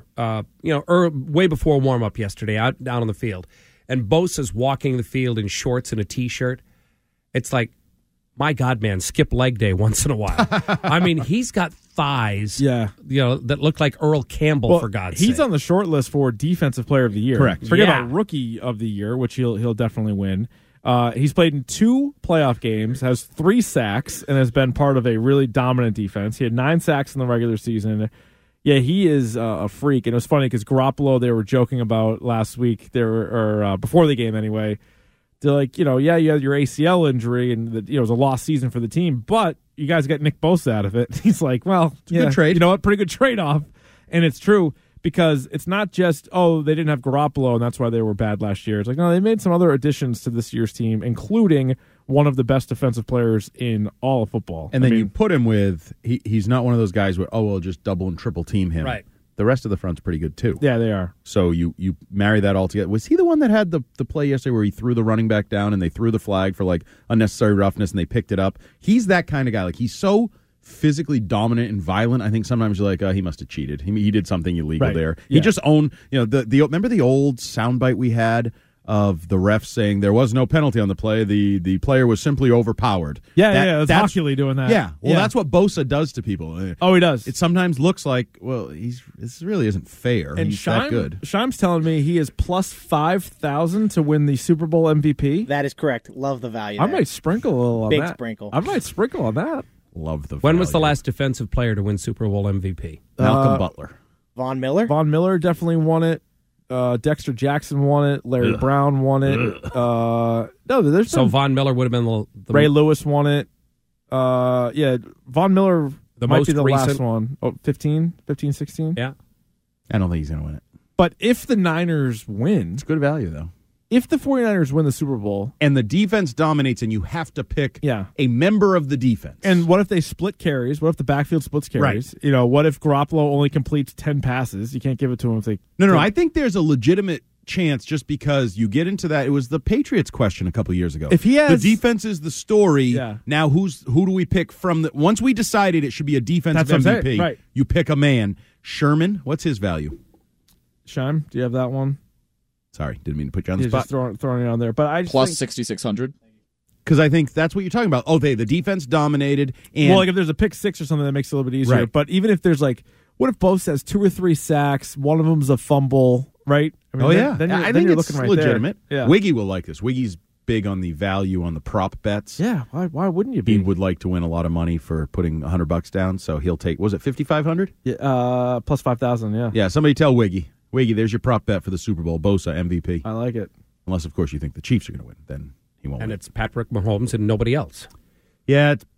way before warm up yesterday, out down on the field, and Bosa's walking the field in shorts and a t-shirt. It's like, my God, man, skip leg day once in a while. I mean, he's got thighs, that look like Earl Campbell, for God's sake. He's on the short list for Defensive Player of the Year. Correct. Forget about Rookie of the Year, which he'll definitely win. He's played in 2 playoff games, has 3 sacks, and has been part of a really dominant defense. He had 9 sacks in the regular season. Yeah, he is a freak. And it was funny because Garoppolo, they were joking about last week, before the game anyway. They're like, you had your ACL injury, and it was a lost season for the team, but you guys got Nick Bosa out of it. He's like, well, good trade. You know what? Pretty good trade-off. And it's true. Because it's not just, they didn't have Garoppolo and that's why they were bad last year. It's like, no, they made some other additions to this year's team, including one of the best defensive players in all of football. And then you put him with, he's not one of those guys where, we'll just double and triple team him. Right. The rest of the front's pretty good, too. Yeah, they are. So you marry that all together. Was he the one that had the play yesterday where he threw the running back down and they threw the flag for, like, unnecessary roughness and they picked it up? He's that kind of guy. Like, he's so physically dominant and violent. I think sometimes you're like, he must have cheated. He did something illegal there. Yeah. He just owned, remember the old soundbite we had of the ref saying there was no penalty on the play. The player was simply overpowered. That's Hockley doing that. Yeah. Well, that's what Bosa does to people. Oh, he does. It sometimes looks like, this really isn't fair. And he's that good. Shime's telling me he is plus 5,000 to win the Super Bowl MVP. That is correct. Love the value. I might sprinkle a little on Big that. sprinkle. I might sprinkle on that. Love the When was the last defensive player to win Super Bowl MVP? Malcolm Butler. Von Miller? Von Miller definitely won it. Dexter Jackson won it. Larry Brown won it. There's Von Miller would have been the Ray Lewis won it. Von Miller might most be the recent last one. 15, 16? Yeah. I don't think he's going to win it. But if the Niners win... It's good value, though. If the 49ers win the Super Bowl... And the defense dominates and you have to pick a member of the defense. And what if they split carries? What if the backfield splits carries? Right. What if Garoppolo only completes 10 passes? You can't give it to him if they... No, I think there's a legitimate chance just because you get into that. It was the Patriots question a couple years ago. If he has... The defense is the story. Now, who do we pick from the... Once we decided it should be a defensive MVP, right. You pick a man. Sherman, what's his value? Shime, do you have that one? Sorry, didn't mean to put you on the spot. Just throwing it on there. But I just plus think, 6,600. Because I think that's what you're talking about. The defense dominated. And well, like if there's a pick six or something, that makes it a little bit easier. Right. But even if there's what if Bosa has 2 or 3 sacks, one of them's a fumble, right? I mean, I think you're it's looking right legitimate. There. Yeah. Wiggy will like this. Wiggy's big on the value on the prop bets. Yeah, why wouldn't you be? He would like to win a lot of money for putting $100 down, so he'll take. Was it 5,500? Yeah, plus 5,000. Yeah. Yeah. Somebody tell Wiggy. Wiggy, there's your prop bet for the Super Bowl. Bosa MVP. I like it. Unless, of course, you think the Chiefs are going to win, then he won't. And win. it's Patrick Mahomes and nobody else. Yeah,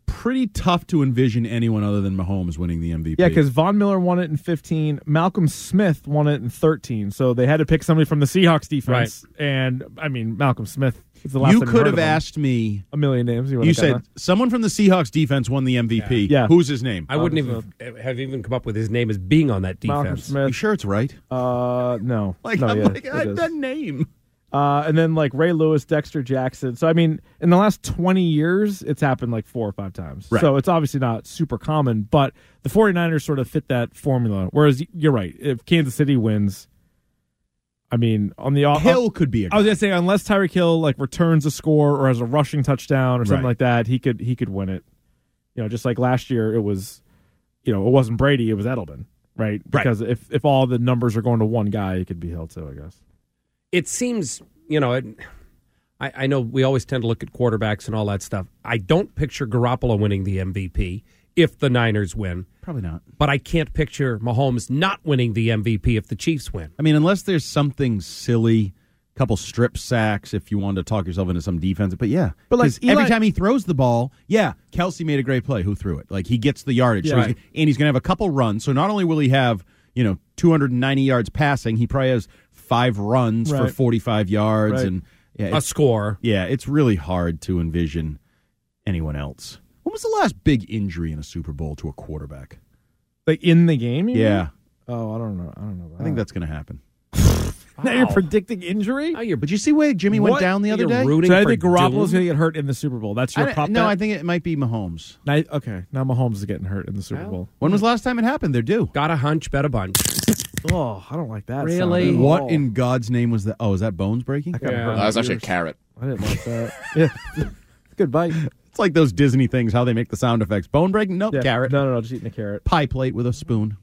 pretty tough to envision anyone other than Mahomes winning the MVP. Yeah, because Von Miller won it in 15. Malcolm Smith won it in 13. So they had to pick somebody from the Seahawks defense. Right. And, I mean, Malcolm Smith is the last You time could have asked me a million names. You said someone from the Seahawks defense won the MVP. Yeah. Who's his name? I wouldn't have even come up with his name as being on that defense. Malcolm Smith. You sure it's right? No. Like, no, I'm yeah, like, I that name. And then like Ray Lewis, Dexter Jackson. So I mean, in the last 20 years, it's happened like 4 or 5 times. Right. So it's obviously not super common, but the 49ers sort of fit that formula. Whereas you're right, if Kansas City wins, I mean, on the Hill could be a guy. I was gonna say unless Tyreek Hill like returns a score or has a rushing touchdown or something Right. like that, he could win it. You know, just like last year, it was, it wasn't Brady, it was Edelman, right? Because if all the numbers are going to one guy, it could be Hill too, I guess. It seems, I know we always tend to look at quarterbacks and all that stuff. I don't picture Garoppolo winning the MVP if the Niners win. Probably not. But I can't picture Mahomes not winning the MVP if the Chiefs win. I mean, unless there's something silly, couple strip sacks if you wanted to talk yourself into some defense. But yeah, but like every time he throws the ball, Kelsey made a great play. Who threw it? Like he gets the yardage. Yeah. So he's going to have a couple runs. So not only will he have 290 yards passing, he probably has 5 runs for 45 yards and a score. Yeah, it's really hard to envision anyone else. When was the last big injury in a Super Bowl to a quarterback? Like in the game? You Yeah. mean? Oh, I don't know. I think that's going to happen. Now you're predicting injury? But you see where Jimmy went down the other day? So I think Garoppolo's going to get hurt in the Super Bowl. That's your prop No, bet? I think it might be Mahomes. Now Mahomes is getting hurt in the Super Bowl. When was the last time it happened? They're due. Got a hunch, bet a bunch. Oh, I don't like that. Really? sound. What in God's name was that? Oh, is that bones breaking? That kinda hurt That my was actually a ears. carrot. I didn't like that. Yeah. Good bite. It's like those Disney things, how they make the sound effects. Bone breaking? Nope, Yeah. carrot. No, just eating a carrot. Pie plate with a spoon.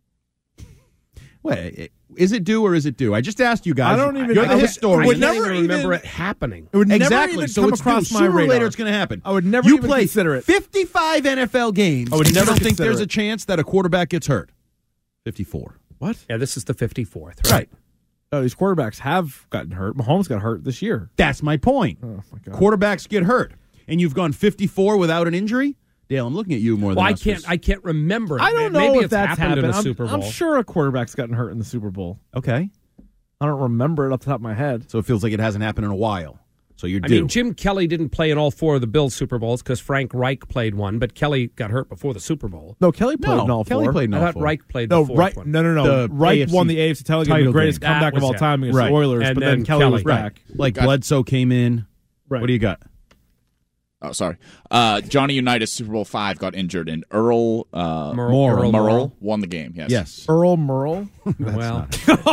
Wait, is it due or is it due? I just asked you guys. I don't even- You're the I would historian. I can't even remember it happening. It would never Exactly. even So come it's across due. my Sooner or radar. later, it's going to happen. I would never you even play consider it. 55 NFL games. I would and never you don't think consider there's it. a chance that a quarterback gets hurt. 54. What? Yeah, this is the 54th, Right. Oh, these quarterbacks have gotten hurt. Mahomes got hurt this year. That's my point. Oh, my God. Quarterbacks get hurt, and you've gone 54 without an injury. Dale, I'm looking at you more than Well, us. I can't remember. I don't know Maybe if it's that's happened in happened. a Super Bowl. I'm sure a quarterback's gotten hurt in the Super Bowl. Okay. I don't remember it off the top of my head. So it feels like it hasn't happened in a while. So you're I due. mean, Jim Kelly didn't play in all 4 of the Bills Super Bowls because Frank Reich played one, but Kelly got hurt before the Super Bowl. No, Kelly played in all Kelly 4. played in I all thought 4. Reich played No, the fourth Reich, one. no. The Reich AFC won the AFC title game, the title greatest game. comeback That of all was time against Right. the Oilers, And but then then Kelly was Kelly. back. Like Bledsoe came in. Right. What do you got? Oh, sorry. Johnny Unitas Super Bowl 5 got injured, and Earl Merle won the game. Yes. Yes. Earl Merle? Well,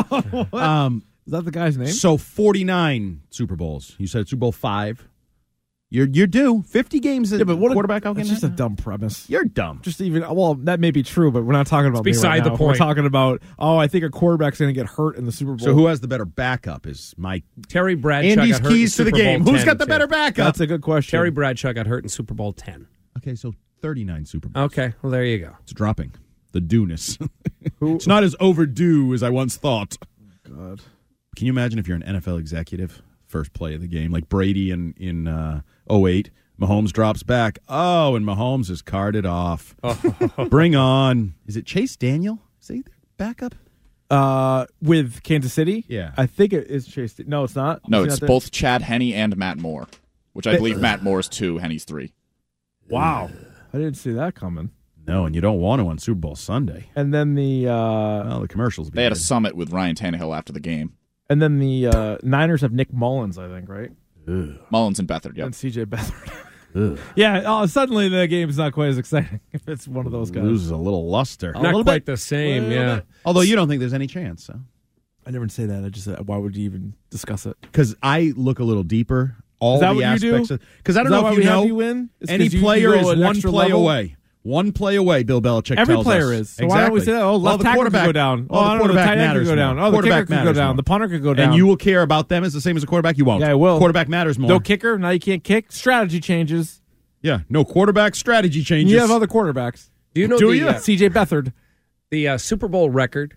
Is that the guy's name? So 49 Super Bowls. You said Super Bowl 5. You're due. 50 games. Yeah, but what quarterback? That's just a dumb premise. You're dumb. Just that may be true, but we're not talking about me beside right the now. point. We're talking about, I think a quarterback's going to get hurt in the Super Bowl. So who has the better backup? Is my Terry Bradshaw Andy's got hurt keys in to the Super game. Bowl Who's 10, got the too. better backup? That's a good question. Terry Bradshaw got hurt in Super Bowl 10. Okay, so 39 Super Bowls. Okay, well, there you go. It's dropping. The dueness. It's not as overdue as I once thought. God. Can you imagine if you're an NFL executive, first play of the game, like Brady in 08, Mahomes drops back. Oh, and Mahomes is carted off. Bring on. Is it Chase Daniel? Is he their backup? With Kansas City? Yeah. I think it is Chase. No, it's not. No, Is he it's not there? both Chad Henne and Matt Moore, which I believe Matt Moore's 2, Henne's 3. Wow. I didn't see that coming. No, and you don't want to on Super Bowl Sunday. And then the Well, the commercials. They had a summit with Ryan Tannehill after the game. Niners have Nick Mullins, I think, right? Mullins and Beathard, yep. And CJ Beathard. Yeah, suddenly the game's not quite as exciting if it's one of those guys. Loses a little luster. Not quite the same, yeah. Although you don't think there's any chance, so. I never say that. I just said, why would you even discuss it? Because I look a little deeper. All Is that the what you aspects do? Because I Is don't that know why if we you have know. you win? It's Any 'cause you player go is an one extra play level? away. One play away, Bill Belichick Every tells player us. is. So why don't we say that? Oh, left the tackle could quarterback go down. Well, I the don't know, quarterback tight end could matters go down. more. Oh, the kicker Quarterback could go matters down. more. The punter could go down. And you will care about them as the same as a quarterback? You won't. Yeah, I will. Quarterback matters more. No kicker. Now you can't kick. Strategy changes. Yeah, no quarterback strategy changes. You have other quarterbacks. Do you know CJ Beathard? The Super Bowl record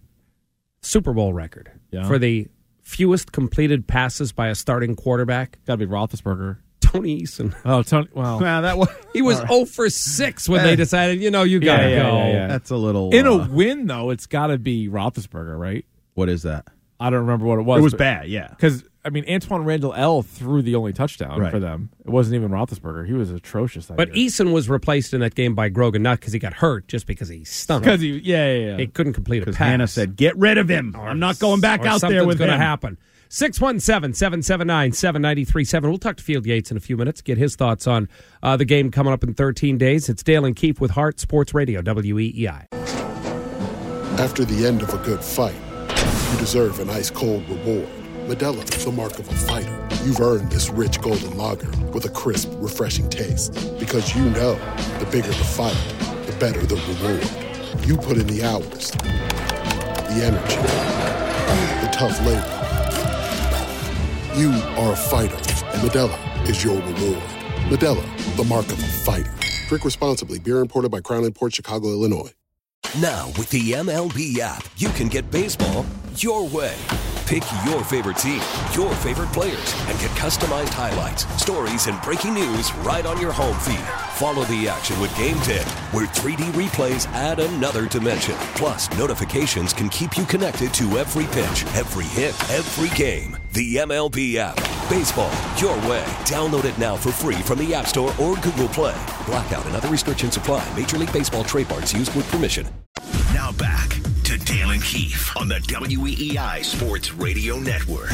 Yeah. for the fewest completed passes by a starting quarterback? Got to be Roethlisberger. Tony Eason. Oh, Tony. Well, that was he was 0 for 6 when they decided, you got to go. Yeah. That's a little. In a win, though, it's got to be Roethlisberger, right? What is that? I don't remember what it was. It was bad, yeah. Because, Antoine Randall L. threw the only touchdown for them. It wasn't even Roethlisberger. He was atrocious that But year. Eason was replaced in that game by Grogan, not because he got hurt, just because he stunk. Because he couldn't complete a pass. Hannah said, get rid of him. I'm not going back out there with him. Something's going to happen. 617-779-7937. We'll talk to Field Yates in a few minutes, get his thoughts on the game coming up in 13 days. It's Dale and Keefe with Hart Sports Radio, WEEI. After the end of a good fight, you deserve an ice-cold reward. Modelo, the mark of a fighter. You've earned this rich golden lager with a crisp, refreshing taste. Because you know, the bigger the fight, the better the reward. You put in the hours, the energy, the tough labor. You are a fighter, and Modelo is your reward. Modelo, the mark of a fighter. Drink responsibly. Beer imported by Crown Imports, Chicago, Illinois. Now, with the MLB app, you can get baseball your way. Pick your favorite team, your favorite players, and get customized highlights, stories, and breaking news right on your home feed. Follow the action with Game Day, where 3D replays add another dimension. Plus, notifications can keep you connected to every pitch, every hit, every game. The MLB app. Baseball your way. Download it now for free from the App Store or Google Play. Blackout and other restrictions apply. Major League Baseball trademarks used with permission. Now back to Dale and Keefe on the WEEI Sports Radio Network.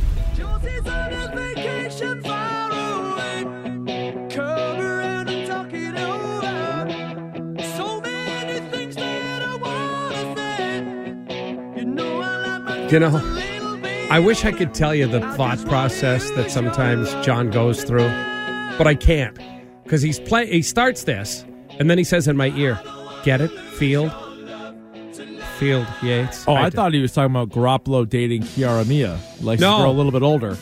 I wish I could tell you the thought process that sometimes John goes through, but I can't, because he starts this, and then he says in my ear, "Get it? Field Yates." Oh, I thought he was talking about Garoppolo dating Kiara Mia, like she's a little bit older.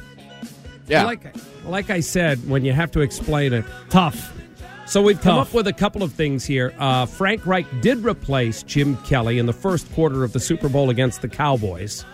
Yeah, like I said, when you have to explain it, tough. So we've come up with a couple of things here. Frank Reich did replace Jim Kelly in the first quarter of the Super Bowl against the Cowboys.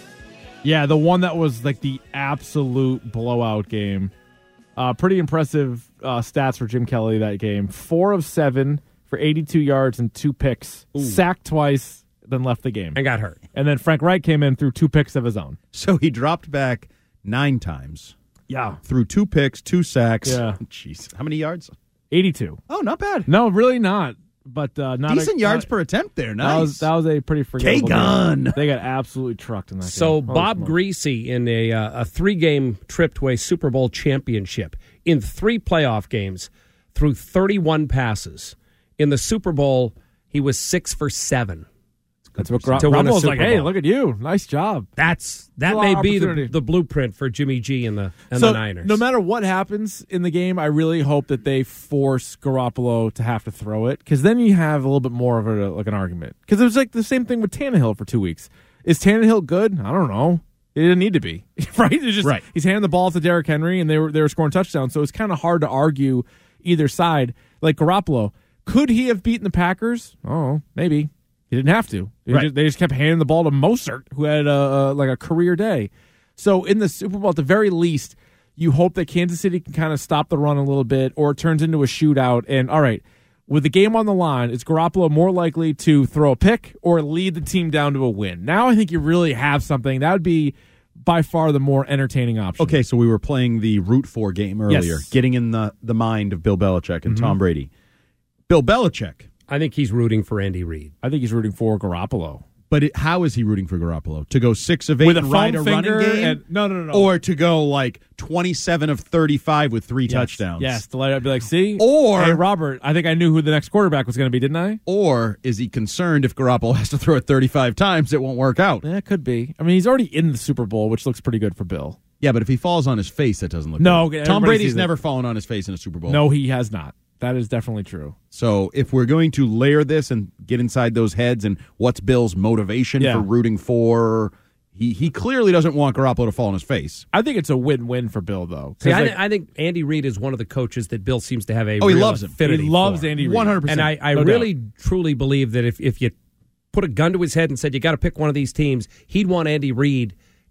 Yeah, the one that was like the absolute blowout game. Pretty impressive stats for Jim Kelly that game. 4 of 7 for 82 yards and 2 picks. Ooh. Sacked twice, then left the game. And got hurt. And then Frank Reich came in, threw 2 picks of his own. So he dropped back 9 times. Yeah. Threw 2 picks, 2 sacks. Yeah. Jeez. How many yards? 82. Oh, not bad. No, really not. But not decent yards per attempt there. Nice. That was a pretty forgettable K-gun. game. They got absolutely trucked in that game. So Bob Greasy in a 3-game trip to a Super Bowl championship in 3 playoff games threw 31 passes. In the Super Bowl, he was 6 for 7. That's what Garoppolo's like. Hey, look at you! Nice job. That may be the blueprint for Jimmy G and the Niners. No matter what happens in the game, I really hope that they force Garoppolo to have to throw it, because then you have a little bit more of an argument. Because it was like the same thing with Tannehill for 2 weeks. Is Tannehill good? I don't know. It didn't need to be, right? It's just he's handing the ball to Derrick Henry, and they were scoring touchdowns. So it's kind of hard to argue either side. Like Garoppolo, could he have beaten the Packers? Oh, maybe. He didn't have to. They just kept handing the ball to Mostert, who had a career day. So in the Super Bowl, at the very least, you hope that Kansas City can kind of stop the run a little bit, or it turns into a shootout. And all right, with the game on the line, is Garoppolo more likely to throw a pick or lead the team down to a win? Now I think you really have something. That would be by far the more entertaining option. Okay, so we were playing the Root 4 game earlier, getting in the mind of Bill Belichick and Tom Brady. Bill Belichick. I think he's rooting for Andy Reid. I think he's rooting for Garoppolo. But how is he rooting for Garoppolo? To go 6 of 8 with and ride a running game? No. Or to go like 27 of 35 with 3 touchdowns? Yes, to let it be like, see? Or, hey, Robert, I think I knew who the next quarterback was going to be, didn't I? Or is he concerned if Garoppolo has to throw it 35 times, it won't work out? That could be. I mean, he's already in the Super Bowl, which looks pretty good for Bill. Yeah, but if he falls on his face, that doesn't look good. Tom Brady's never fallen on his face in a Super Bowl. No, he has not. That is definitely true. So if we're going to layer this and get inside those heads and what's Bill's motivation for rooting for, he clearly doesn't want Garoppolo to fall on his face. I think it's a win-win for Bill, though. See, I think Andy Reid is one of the coaches that Bill seems to have a he loves him. He loves Andy Reid. 100%. And I really, truly believe that if you put a gun to his head and said, you got to pick one of these teams, he'd want Andy Reid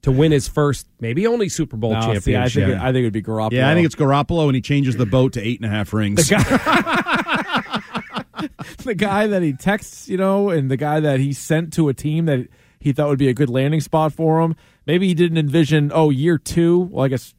to win his first, maybe only Super Bowl championship. I think it would be Garoppolo. Yeah, I think it's Garoppolo, and he changes the boat to 8.5 rings. The guy that he texts, and the guy that he sent to a team that he thought would be a good landing spot for him. Maybe he didn't envision, year 2. Well, I guess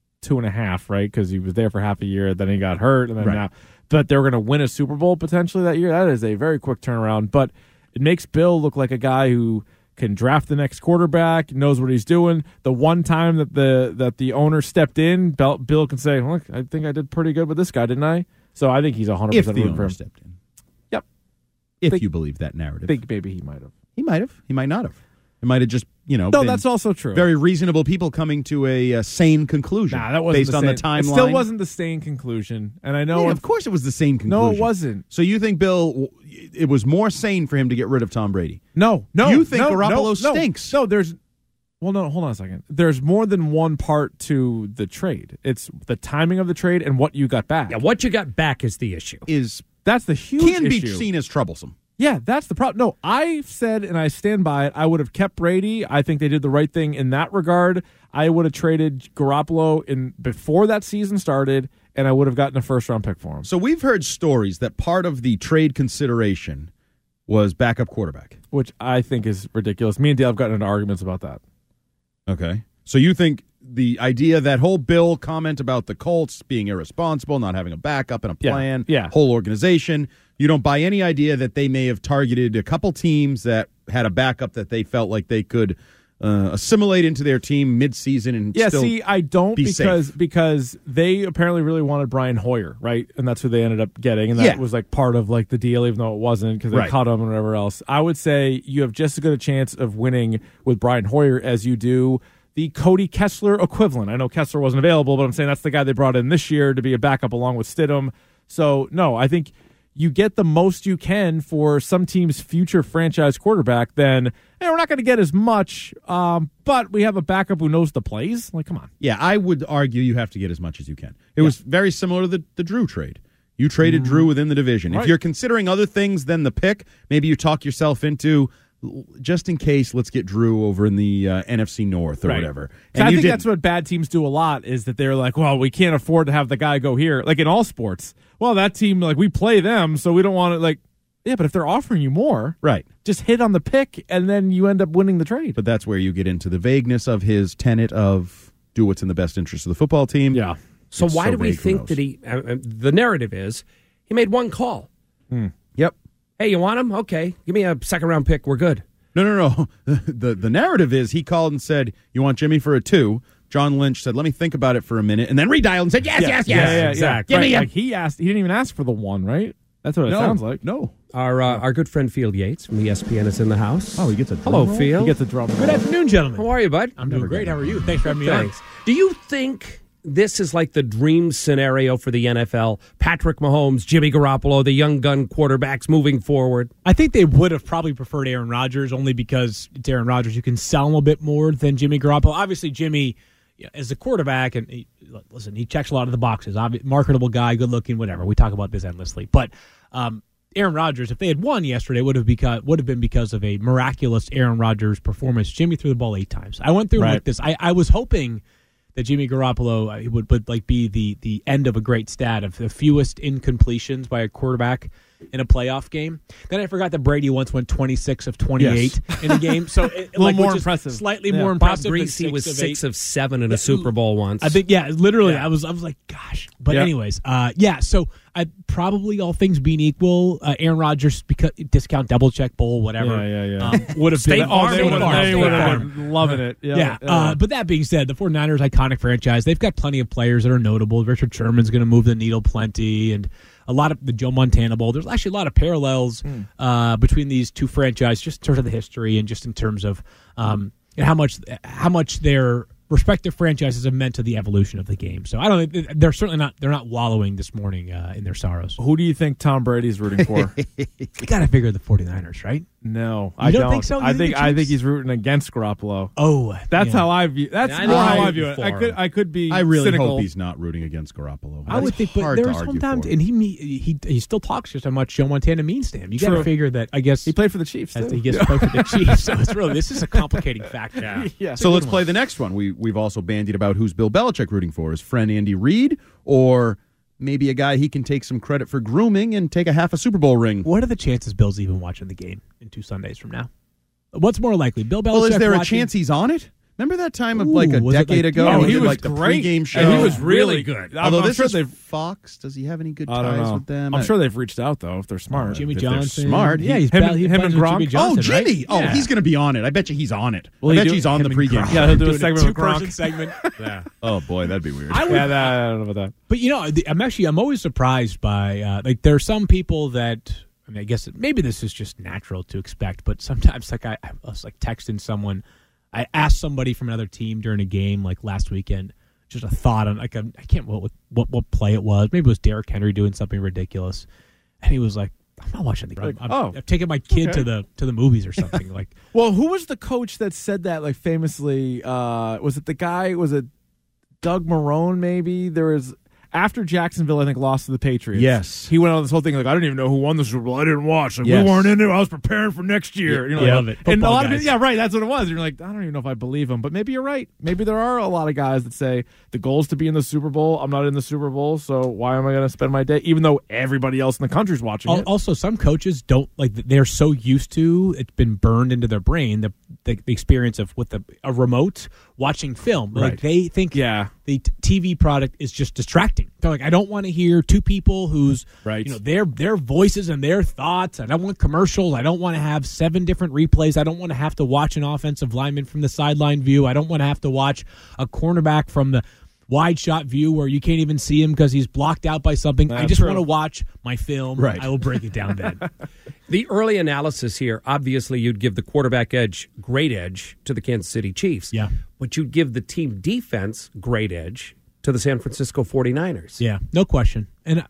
2.5, right? Because he was there for half a year, then he got hurt, and then now. But they were going to win a Super Bowl potentially that year. That is a very quick turnaround. But it makes Bill look like a guy who can draft the next quarterback, knows what he's doing. The one time that the owner stepped in, Bill can say, "Look, I think I did pretty good with this guy, didn't I?" So I think he's 100% if the rooting for owner him. stepped in. Yep. If you believe that narrative. I think maybe he might have. He might have. He might not have. It might have just, No, been that's also true. Very reasonable people coming to a sane conclusion. Nah, that wasn't based on the timeline. It still wasn't the sane conclusion, and I know. Yeah, of course, it was the sane conclusion. No, it wasn't. So you think it was more sane for him to get rid of Tom Brady? No. You think Garoppolo stinks? No, hold on a second. There's more than one part to the trade. It's the timing of the trade and what you got back. Yeah, what you got back is the issue. That's the huge can issue. Be seen as troublesome. Yeah, that's the problem. No, I said, and I stand by it, I would have kept Brady. I think they did the right thing in that regard. I would have traded Garoppolo before that season started, and I would have gotten a first-round pick for him. So we've heard stories that part of the trade consideration was backup quarterback. Which I think is ridiculous. Me and Dale have gotten into arguments about that. Okay. So you think the idea, that whole Bill comment about the Colts being irresponsible, not having a backup and a plan, whole organization, you don't buy any idea that they may have targeted a couple teams that had a backup that they felt like they could assimilate into their team mid-season and still I don't be safe. because they apparently really wanted Brian Hoyer, right? And that's who they ended up getting, and that was like part of like the deal, even though it wasn't, because they cut him and whatever else. I would say you have just as good a chance of winning with Brian Hoyer as you do the Cody Kessler equivalent. I know Kessler wasn't available, but I'm saying that's the guy they brought in this year to be a backup along with Stidham. So, no, I think you get the most you can for some team's future franchise quarterback, then we're not going to get as much, but we have a backup who knows the plays. Like, come on. Yeah, I would argue you have to get as much as you can. It was very similar to the Drew trade. You traded Drew within the division. If you're considering other things than the pick, maybe you talk yourself into, just in case, let's get Drew over in the NFC North or whatever. And I think that's what bad teams do a lot, is that they're like, well, we can't afford to have the guy go here. Like in all sports. Well, that team, like, we play them, so we don't want to, like, yeah, but if they're offering you more, just hit on the pick, and then you end up winning the trade. But that's where you get into the vagueness of his tenet of do what's in the best interest of the football team. Yeah. So why do we think that the narrative is he made one call? Yep. Hey, you want him? Okay. Give me a second-round pick. We're good. No. The narrative is he called and said, you want Jimmy for a 2? John Lynch said, let me think about it for a minute, and then redialed and said, yes. Yeah, exactly. Give me like he didn't even ask for the 1, right? That's what it sounds like. No. Our good friend Field Yates from ESPN is in the house. Oh, he gets a drum Hello, roll? Field. He gets a drum roll. Good afternoon, gentlemen. How are you, bud? I'm doing great. How are you? Thanks for having me on. Do you think this is like the dream scenario for the NFL? Patrick Mahomes, Jimmy Garoppolo, the young gun quarterbacks moving forward. I think they would have probably preferred Aaron Rodgers, only because it's Aaron Rodgers. You can sell him a bit more than Jimmy Garoppolo. Obviously, Jimmy, as a quarterback, and he checks a lot of the boxes. Marketable guy, good looking, whatever. We talk about this endlessly. But Aaron Rodgers, if they had won yesterday, would have been because of a miraculous Aaron Rodgers performance. Jimmy threw the ball 8 times. I went through like this. I was hoping that Jimmy Garoppolo would like be the end of a great stat of the fewest incompletions by a quarterback in a playoff game. Then I forgot that Brady once went 26 of 28 in a game. So a little more impressive. Slightly more impressive. Bob Greasy was 6 of 7 in a Super Bowl once. I think, literally. Yeah. I was like, gosh. But anyways, so I probably, all things being equal, Aaron Rodgers, because discount double check bowl, whatever. Would have been. They would have been loving it. But that being said, the 49ers, iconic franchise, they've got plenty of players that are notable. Richard Sherman's going to move the needle plenty, and a lot of the Joe Montana Bowl. There's actually a lot of parallels between these two franchises, just in terms of the history and just in terms of how much their respective franchises have meant to the evolution of the game. So I don't think they're certainly not. They're not wallowing this morning in their sorrows. Who do you think Tom Brady's rooting for? You got to figure the 49ers, right? No, I don't think so. I think he's rooting against Garoppolo. Oh, that's how I view. That's more how I view it. I could be. I really cynical. hope he's not rooting against Garoppolo. I would think, but there are sometimes, and he still talks just how much Joe Montana means to him. You got to figure that. I guess he played for the Chiefs. He gets to play for the Chiefs, so it's really this is a complicating factor. Yeah. So let's play the next one. We've also bandied about who's Bill Belichick rooting for. His friend Andy Reid, or maybe a guy he can take some credit for grooming and take a half a Super Bowl ring. What are the chances Bill's even watching the game in 2 Sundays from now? What's more likely, Bill Belichick? Well, is there watching? A chance he's on it? Remember that time of like a decade ago? Oh, he did was like the great. pregame show. And he was really good. Although I'm this sure is Fox. Does he have any good I don't ties know. with them? I'm sure they've reached out though if they're smart. Jimmy If Johnson, they're smart. Yeah, he's him he's and Gronk. Jimmy Johnson, Oh, Jimmy! Right? Oh, Yeah. he's going to be on it. I bet you he's on it. Will I he bet do you he's on the him and pregame. Gronk. Yeah, he'll do a Doing segment with two-person Gronk. segment. Yeah. Oh boy, that'd be weird. I don't know about that. But I'm always surprised by like there are some people that I guess maybe this is just natural to expect, but sometimes like I was like texting someone. I asked somebody from another team during a game like last weekend, just a thought on like I can't what play it was. Maybe it was Derrick Henry doing something ridiculous, and he was like, "I'm not watching the game. I've taken my kid to the movies or something." Like, well, who was the coach that said that like famously? Was it the guy? Was it Doug Marrone? Maybe there was. After Jacksonville, I think, lost to the Patriots. Yes. He went on this whole thing like, I didn't even know who won the Super Bowl. I didn't watch. Like, Yes. We weren't in it. I was preparing for next year. I love it. And a Football lot of guys. people, yeah, right. That's what it was. You're like, I don't even know if I believe him. But maybe you're right. Maybe there are a lot of guys that say the goal is to be in the Super Bowl. I'm not in the Super Bowl, so why am I going to spend my day? Even though everybody else in the country's watching it. Also, some coaches don't like. They're so used to it's been burned into their brain the experience of with a remote watching film. Like they think the TV product is just distracting. They're like, I don't want to hear two people whose their voices and their thoughts. I don't want commercials. I don't want to have 7 different replays. I don't want to have to watch an offensive lineman from the sideline view. I don't want to have to watch a cornerback from the wide shot view where you can't even see him because he's blocked out by something. I just want to watch my film. Right. I will break it down then. The early analysis here, obviously you'd give the quarterback great edge to the Kansas City Chiefs. Yeah. But you'd give the team defense great edge to the San Francisco 49ers. Yeah, no question. And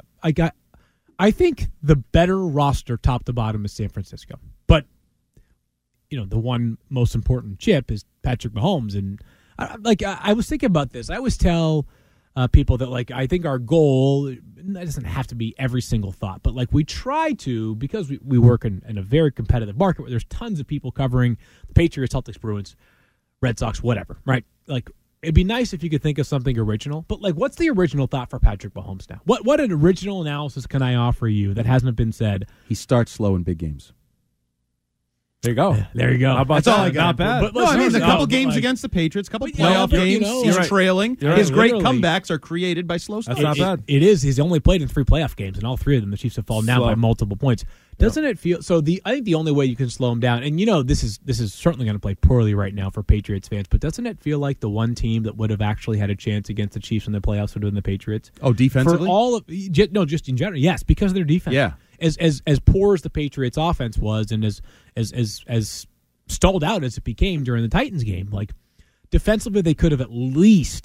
I think the better roster top to bottom is San Francisco. But, the one most important chip is Patrick Mahomes. And I was thinking about this. I always tell people that I think our goal, that doesn't have to be every single thought, but we try to, because we work in a very competitive market where there's tons of people covering the Patriots, Celtics, Bruins, Red Sox, whatever, right? It'd be nice if you could think of something original, but what's the original thought for Patrick Mahomes now? What an original analysis can I offer you that hasn't been said? He starts slow in big games. There you go. There you go. How about That's that? all I got. Not bad. But a couple games against the Patriots, couple playoff games. He's trailing. His great comebacks are created by slow starts. That's not bad. It is. He's only played in 3 playoff games, and all 3 of them the Chiefs have fallen down by multiple points. Doesn't it feel so? I think the only way you can slow him down, and this is certainly going to play poorly right now for Patriots fans, but doesn't it feel like the one team that would have actually had a chance against the Chiefs in the playoffs would have been the Patriots? Oh, defensively? Just in general, yes, because of their defense. Yeah. As poor as the Patriots offense was, and as stalled out as it became during the Titans game, defensively they could have at least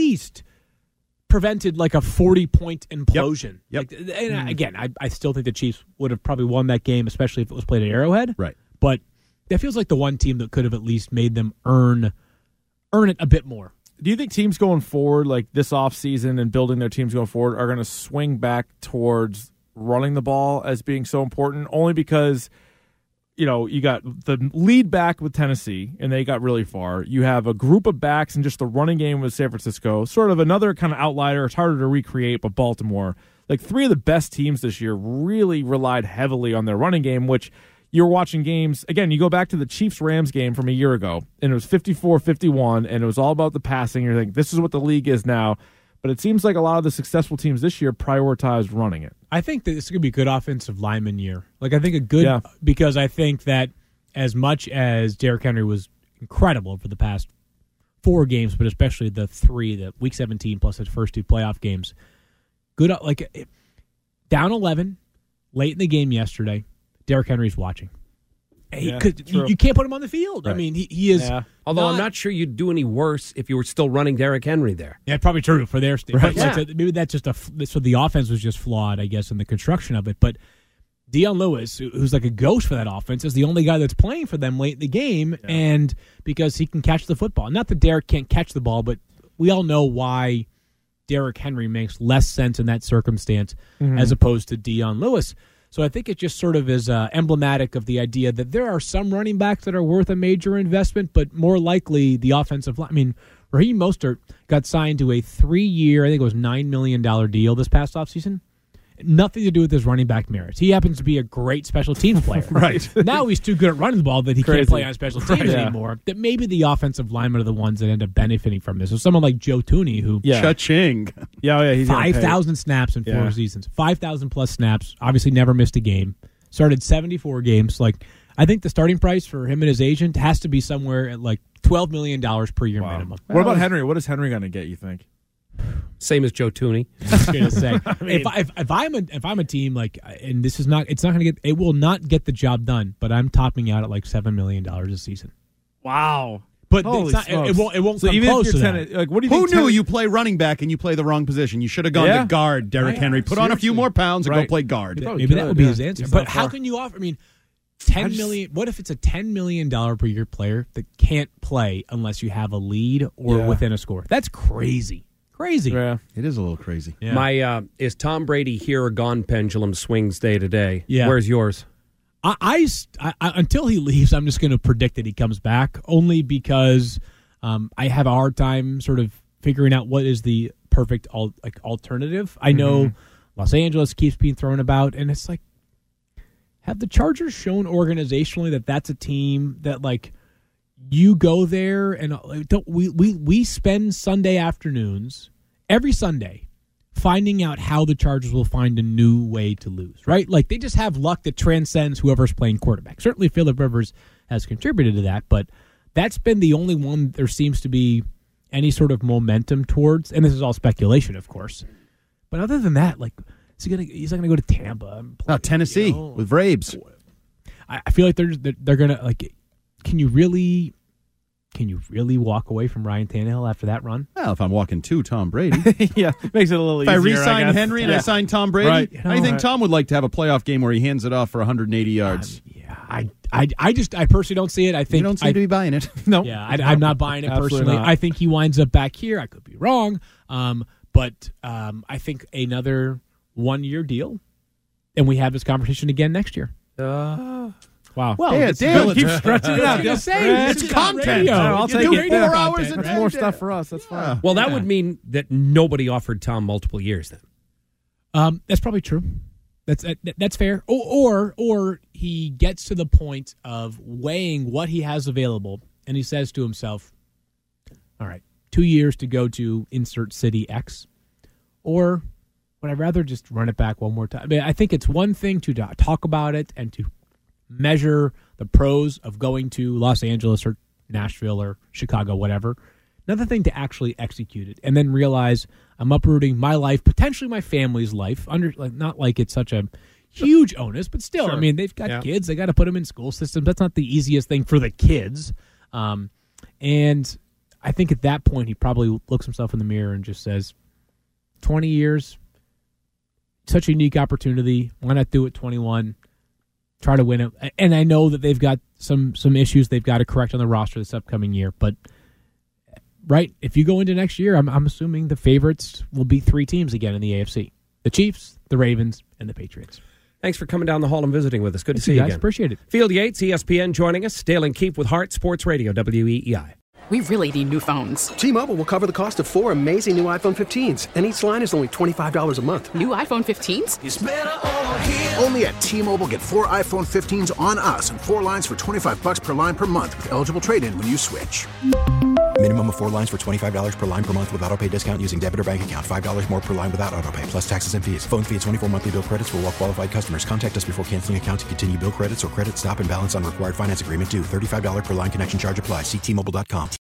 prevented a 40-point implosion. Yep. And again, I still think the Chiefs would have probably won that game, especially if it was played at Arrowhead. Right. But that feels like the one team that could have at least made them earn it a bit more. Do you think teams going forward, this offseason and building their teams going forward, are going to swing back towards running the ball as being so important? Only because you got the lead back with Tennessee, and they got really far. You have a group of backs and just the running game with San Francisco. Sort of another kind of outlier. It's harder to recreate, but Baltimore. 3 of the best teams this year really relied heavily on their running game, which you're watching games. Again, you go back to the Chiefs-Rams game from a year ago, and it was 54-51, and it was all about the passing. You're thinking, this is what the league is now. But it seems like a lot of the successful teams this year prioritized running it. I think that this is going to be a good offensive lineman year. I think a good because I think that as much as Derrick Henry was incredible for the past 4 games, but especially the 3, the Week 17 plus his first 2 playoff games, good down 11 late in the game yesterday. Derrick Henry's watching. You can't put him on the field. Right. I mean, he is. Yeah. Although I'm not sure you'd do any worse if you were still running Derrick Henry there. Yeah, probably true for their state. Right. Maybe that's just so the offense was just flawed, I guess, in the construction of it. But Dion Lewis, who's like a ghost for that offense, is the only guy that's playing for them late in the game, and because he can catch the football. Not that Derrick can't catch the ball, but we all know why Derrick Henry makes less sense in that circumstance as opposed to Dion Lewis. So I think it just sort of is emblematic of the idea that there are some running backs that are worth a major investment, but more likely the offensive line. I mean, Raheem Mostert got signed to a 3-year, I think it was $9 million deal this past offseason. Nothing to do with his running back merits. He happens to be a great special teams player. Right. Now he's too good at running the ball that he can't play on special teams anymore. That maybe the offensive linemen are the ones that end up benefiting from this. So someone like Joe Thuney, who Cha-ching. He's 5,000 snaps in 4 seasons, 5,000 plus snaps. Obviously, never missed a game. Started 74 games. Like, I think the starting price for him and his agent has to be somewhere at like $12 million per year minimum. What about Henry? What is Henry going to get, you think? Same as Joe Thuney. I was going to say, if I'm a team, like, and this is not, it's not going to get, it will not get the job done. But I'm topping out at like $7 million a season. Wow. But it's not, it won't so come even close if to you're that. like, what do you Who think? knew you play running back and you play the wrong position? You should have gone to guard, Derrick Henry. Put on a few more pounds and go play guard. Maybe that would be his answer. But how can you offer? I mean, $10 million. What if it's a $10 million per year player that can't play unless you have a lead or within a score? That's crazy. Crazy. Yeah, it is a little crazy. Yeah. My is Tom Brady here or gone pendulum swings day to day. Yeah. Where's yours? I until he leaves, I'm just going to predict that he comes back, only because I have a hard time sort of figuring out what is the perfect alternative. I know Los Angeles keeps being thrown about, and it's like, have the Chargers shown organizationally that that's a team that, like, you go there and we spend Sunday afternoons every Sunday finding out how the Chargers will find a new way to lose, right? Like, they just have luck that transcends whoever's playing quarterback. Certainly Phillip Rivers has contributed to that, but that's been the only one there seems to be any sort of momentum towards, and this is all speculation, of course. But other than that, like, he's not gonna go to Tampa and play, Tennessee with Vrabes. I feel like they're gonna, like, Can you really walk away from Ryan Tannehill after that run? Well, if I'm walking to Tom Brady. Yeah, makes it a little if easier. I re-sign Henry and I sign Tom Brady, right. I think Tom would like to have a playoff game where he hands it off for 180 yards. I personally don't see it. I think you don't seem to be buying it. No. Yeah, I'm not buying it personally. Not. I think he winds up back here. I could be wrong. But I think another 1-year deal, and we have this conversation again next year. Wow. Well, Dan, keep stretching it out. It's content. I'll take it. 4 hours a day. That's more stuff for us. That's fine. Well, that would mean that nobody offered Tom multiple years then. That's probably true. That's fair. Or he gets to the point of weighing what he has available, and he says to himself, all right, 2 years to go to insert city X, or would I rather just run it back one more time? I mean, I think it's one thing to talk about it and to measure the pros of going to Los Angeles or Nashville or Chicago, whatever. Another thing to actually execute it and then realize I'm uprooting my life, potentially my family's life. Not like it's such a huge onus, but still, I mean, they've got kids. They got to put them in school systems. That's not the easiest thing for the kids. And I think at that point, he probably looks himself in the mirror and just says, 20 years, such a unique opportunity. Why not do it 21? Try to win it. And I know that they've got some issues they've got to correct on the roster this upcoming year. But, right, if you go into next year, I'm assuming the favorites will be 3 teams again in the AFC. The Chiefs, the Ravens, and the Patriots. Thanks for coming down the hall and visiting with us. Good to see you guys. again. Appreciate it. Field Yates, ESPN, joining us. Dale and Keefe with Hart Sports Radio, WEEI. We really need new phones. T-Mobile will cover the cost of 4 amazing new iPhone 15s, and each line is only $25 a month. New iPhone 15s? It's better over here. Only at T-Mobile, get 4 iPhone 15s on us and 4 lines for $25 per line per month with eligible trade-in when you switch. Minimum of 4 lines for $25 per line per month with autopay discount using debit or bank account. $5 more per line without autopay, plus taxes and fees. Phone fee at 24 monthly bill credits for well-qualified customers. Contact us before canceling account to continue bill credits or credit stop and balance on required finance agreement due. $35 per line connection charge applies. See T-Mobile.com.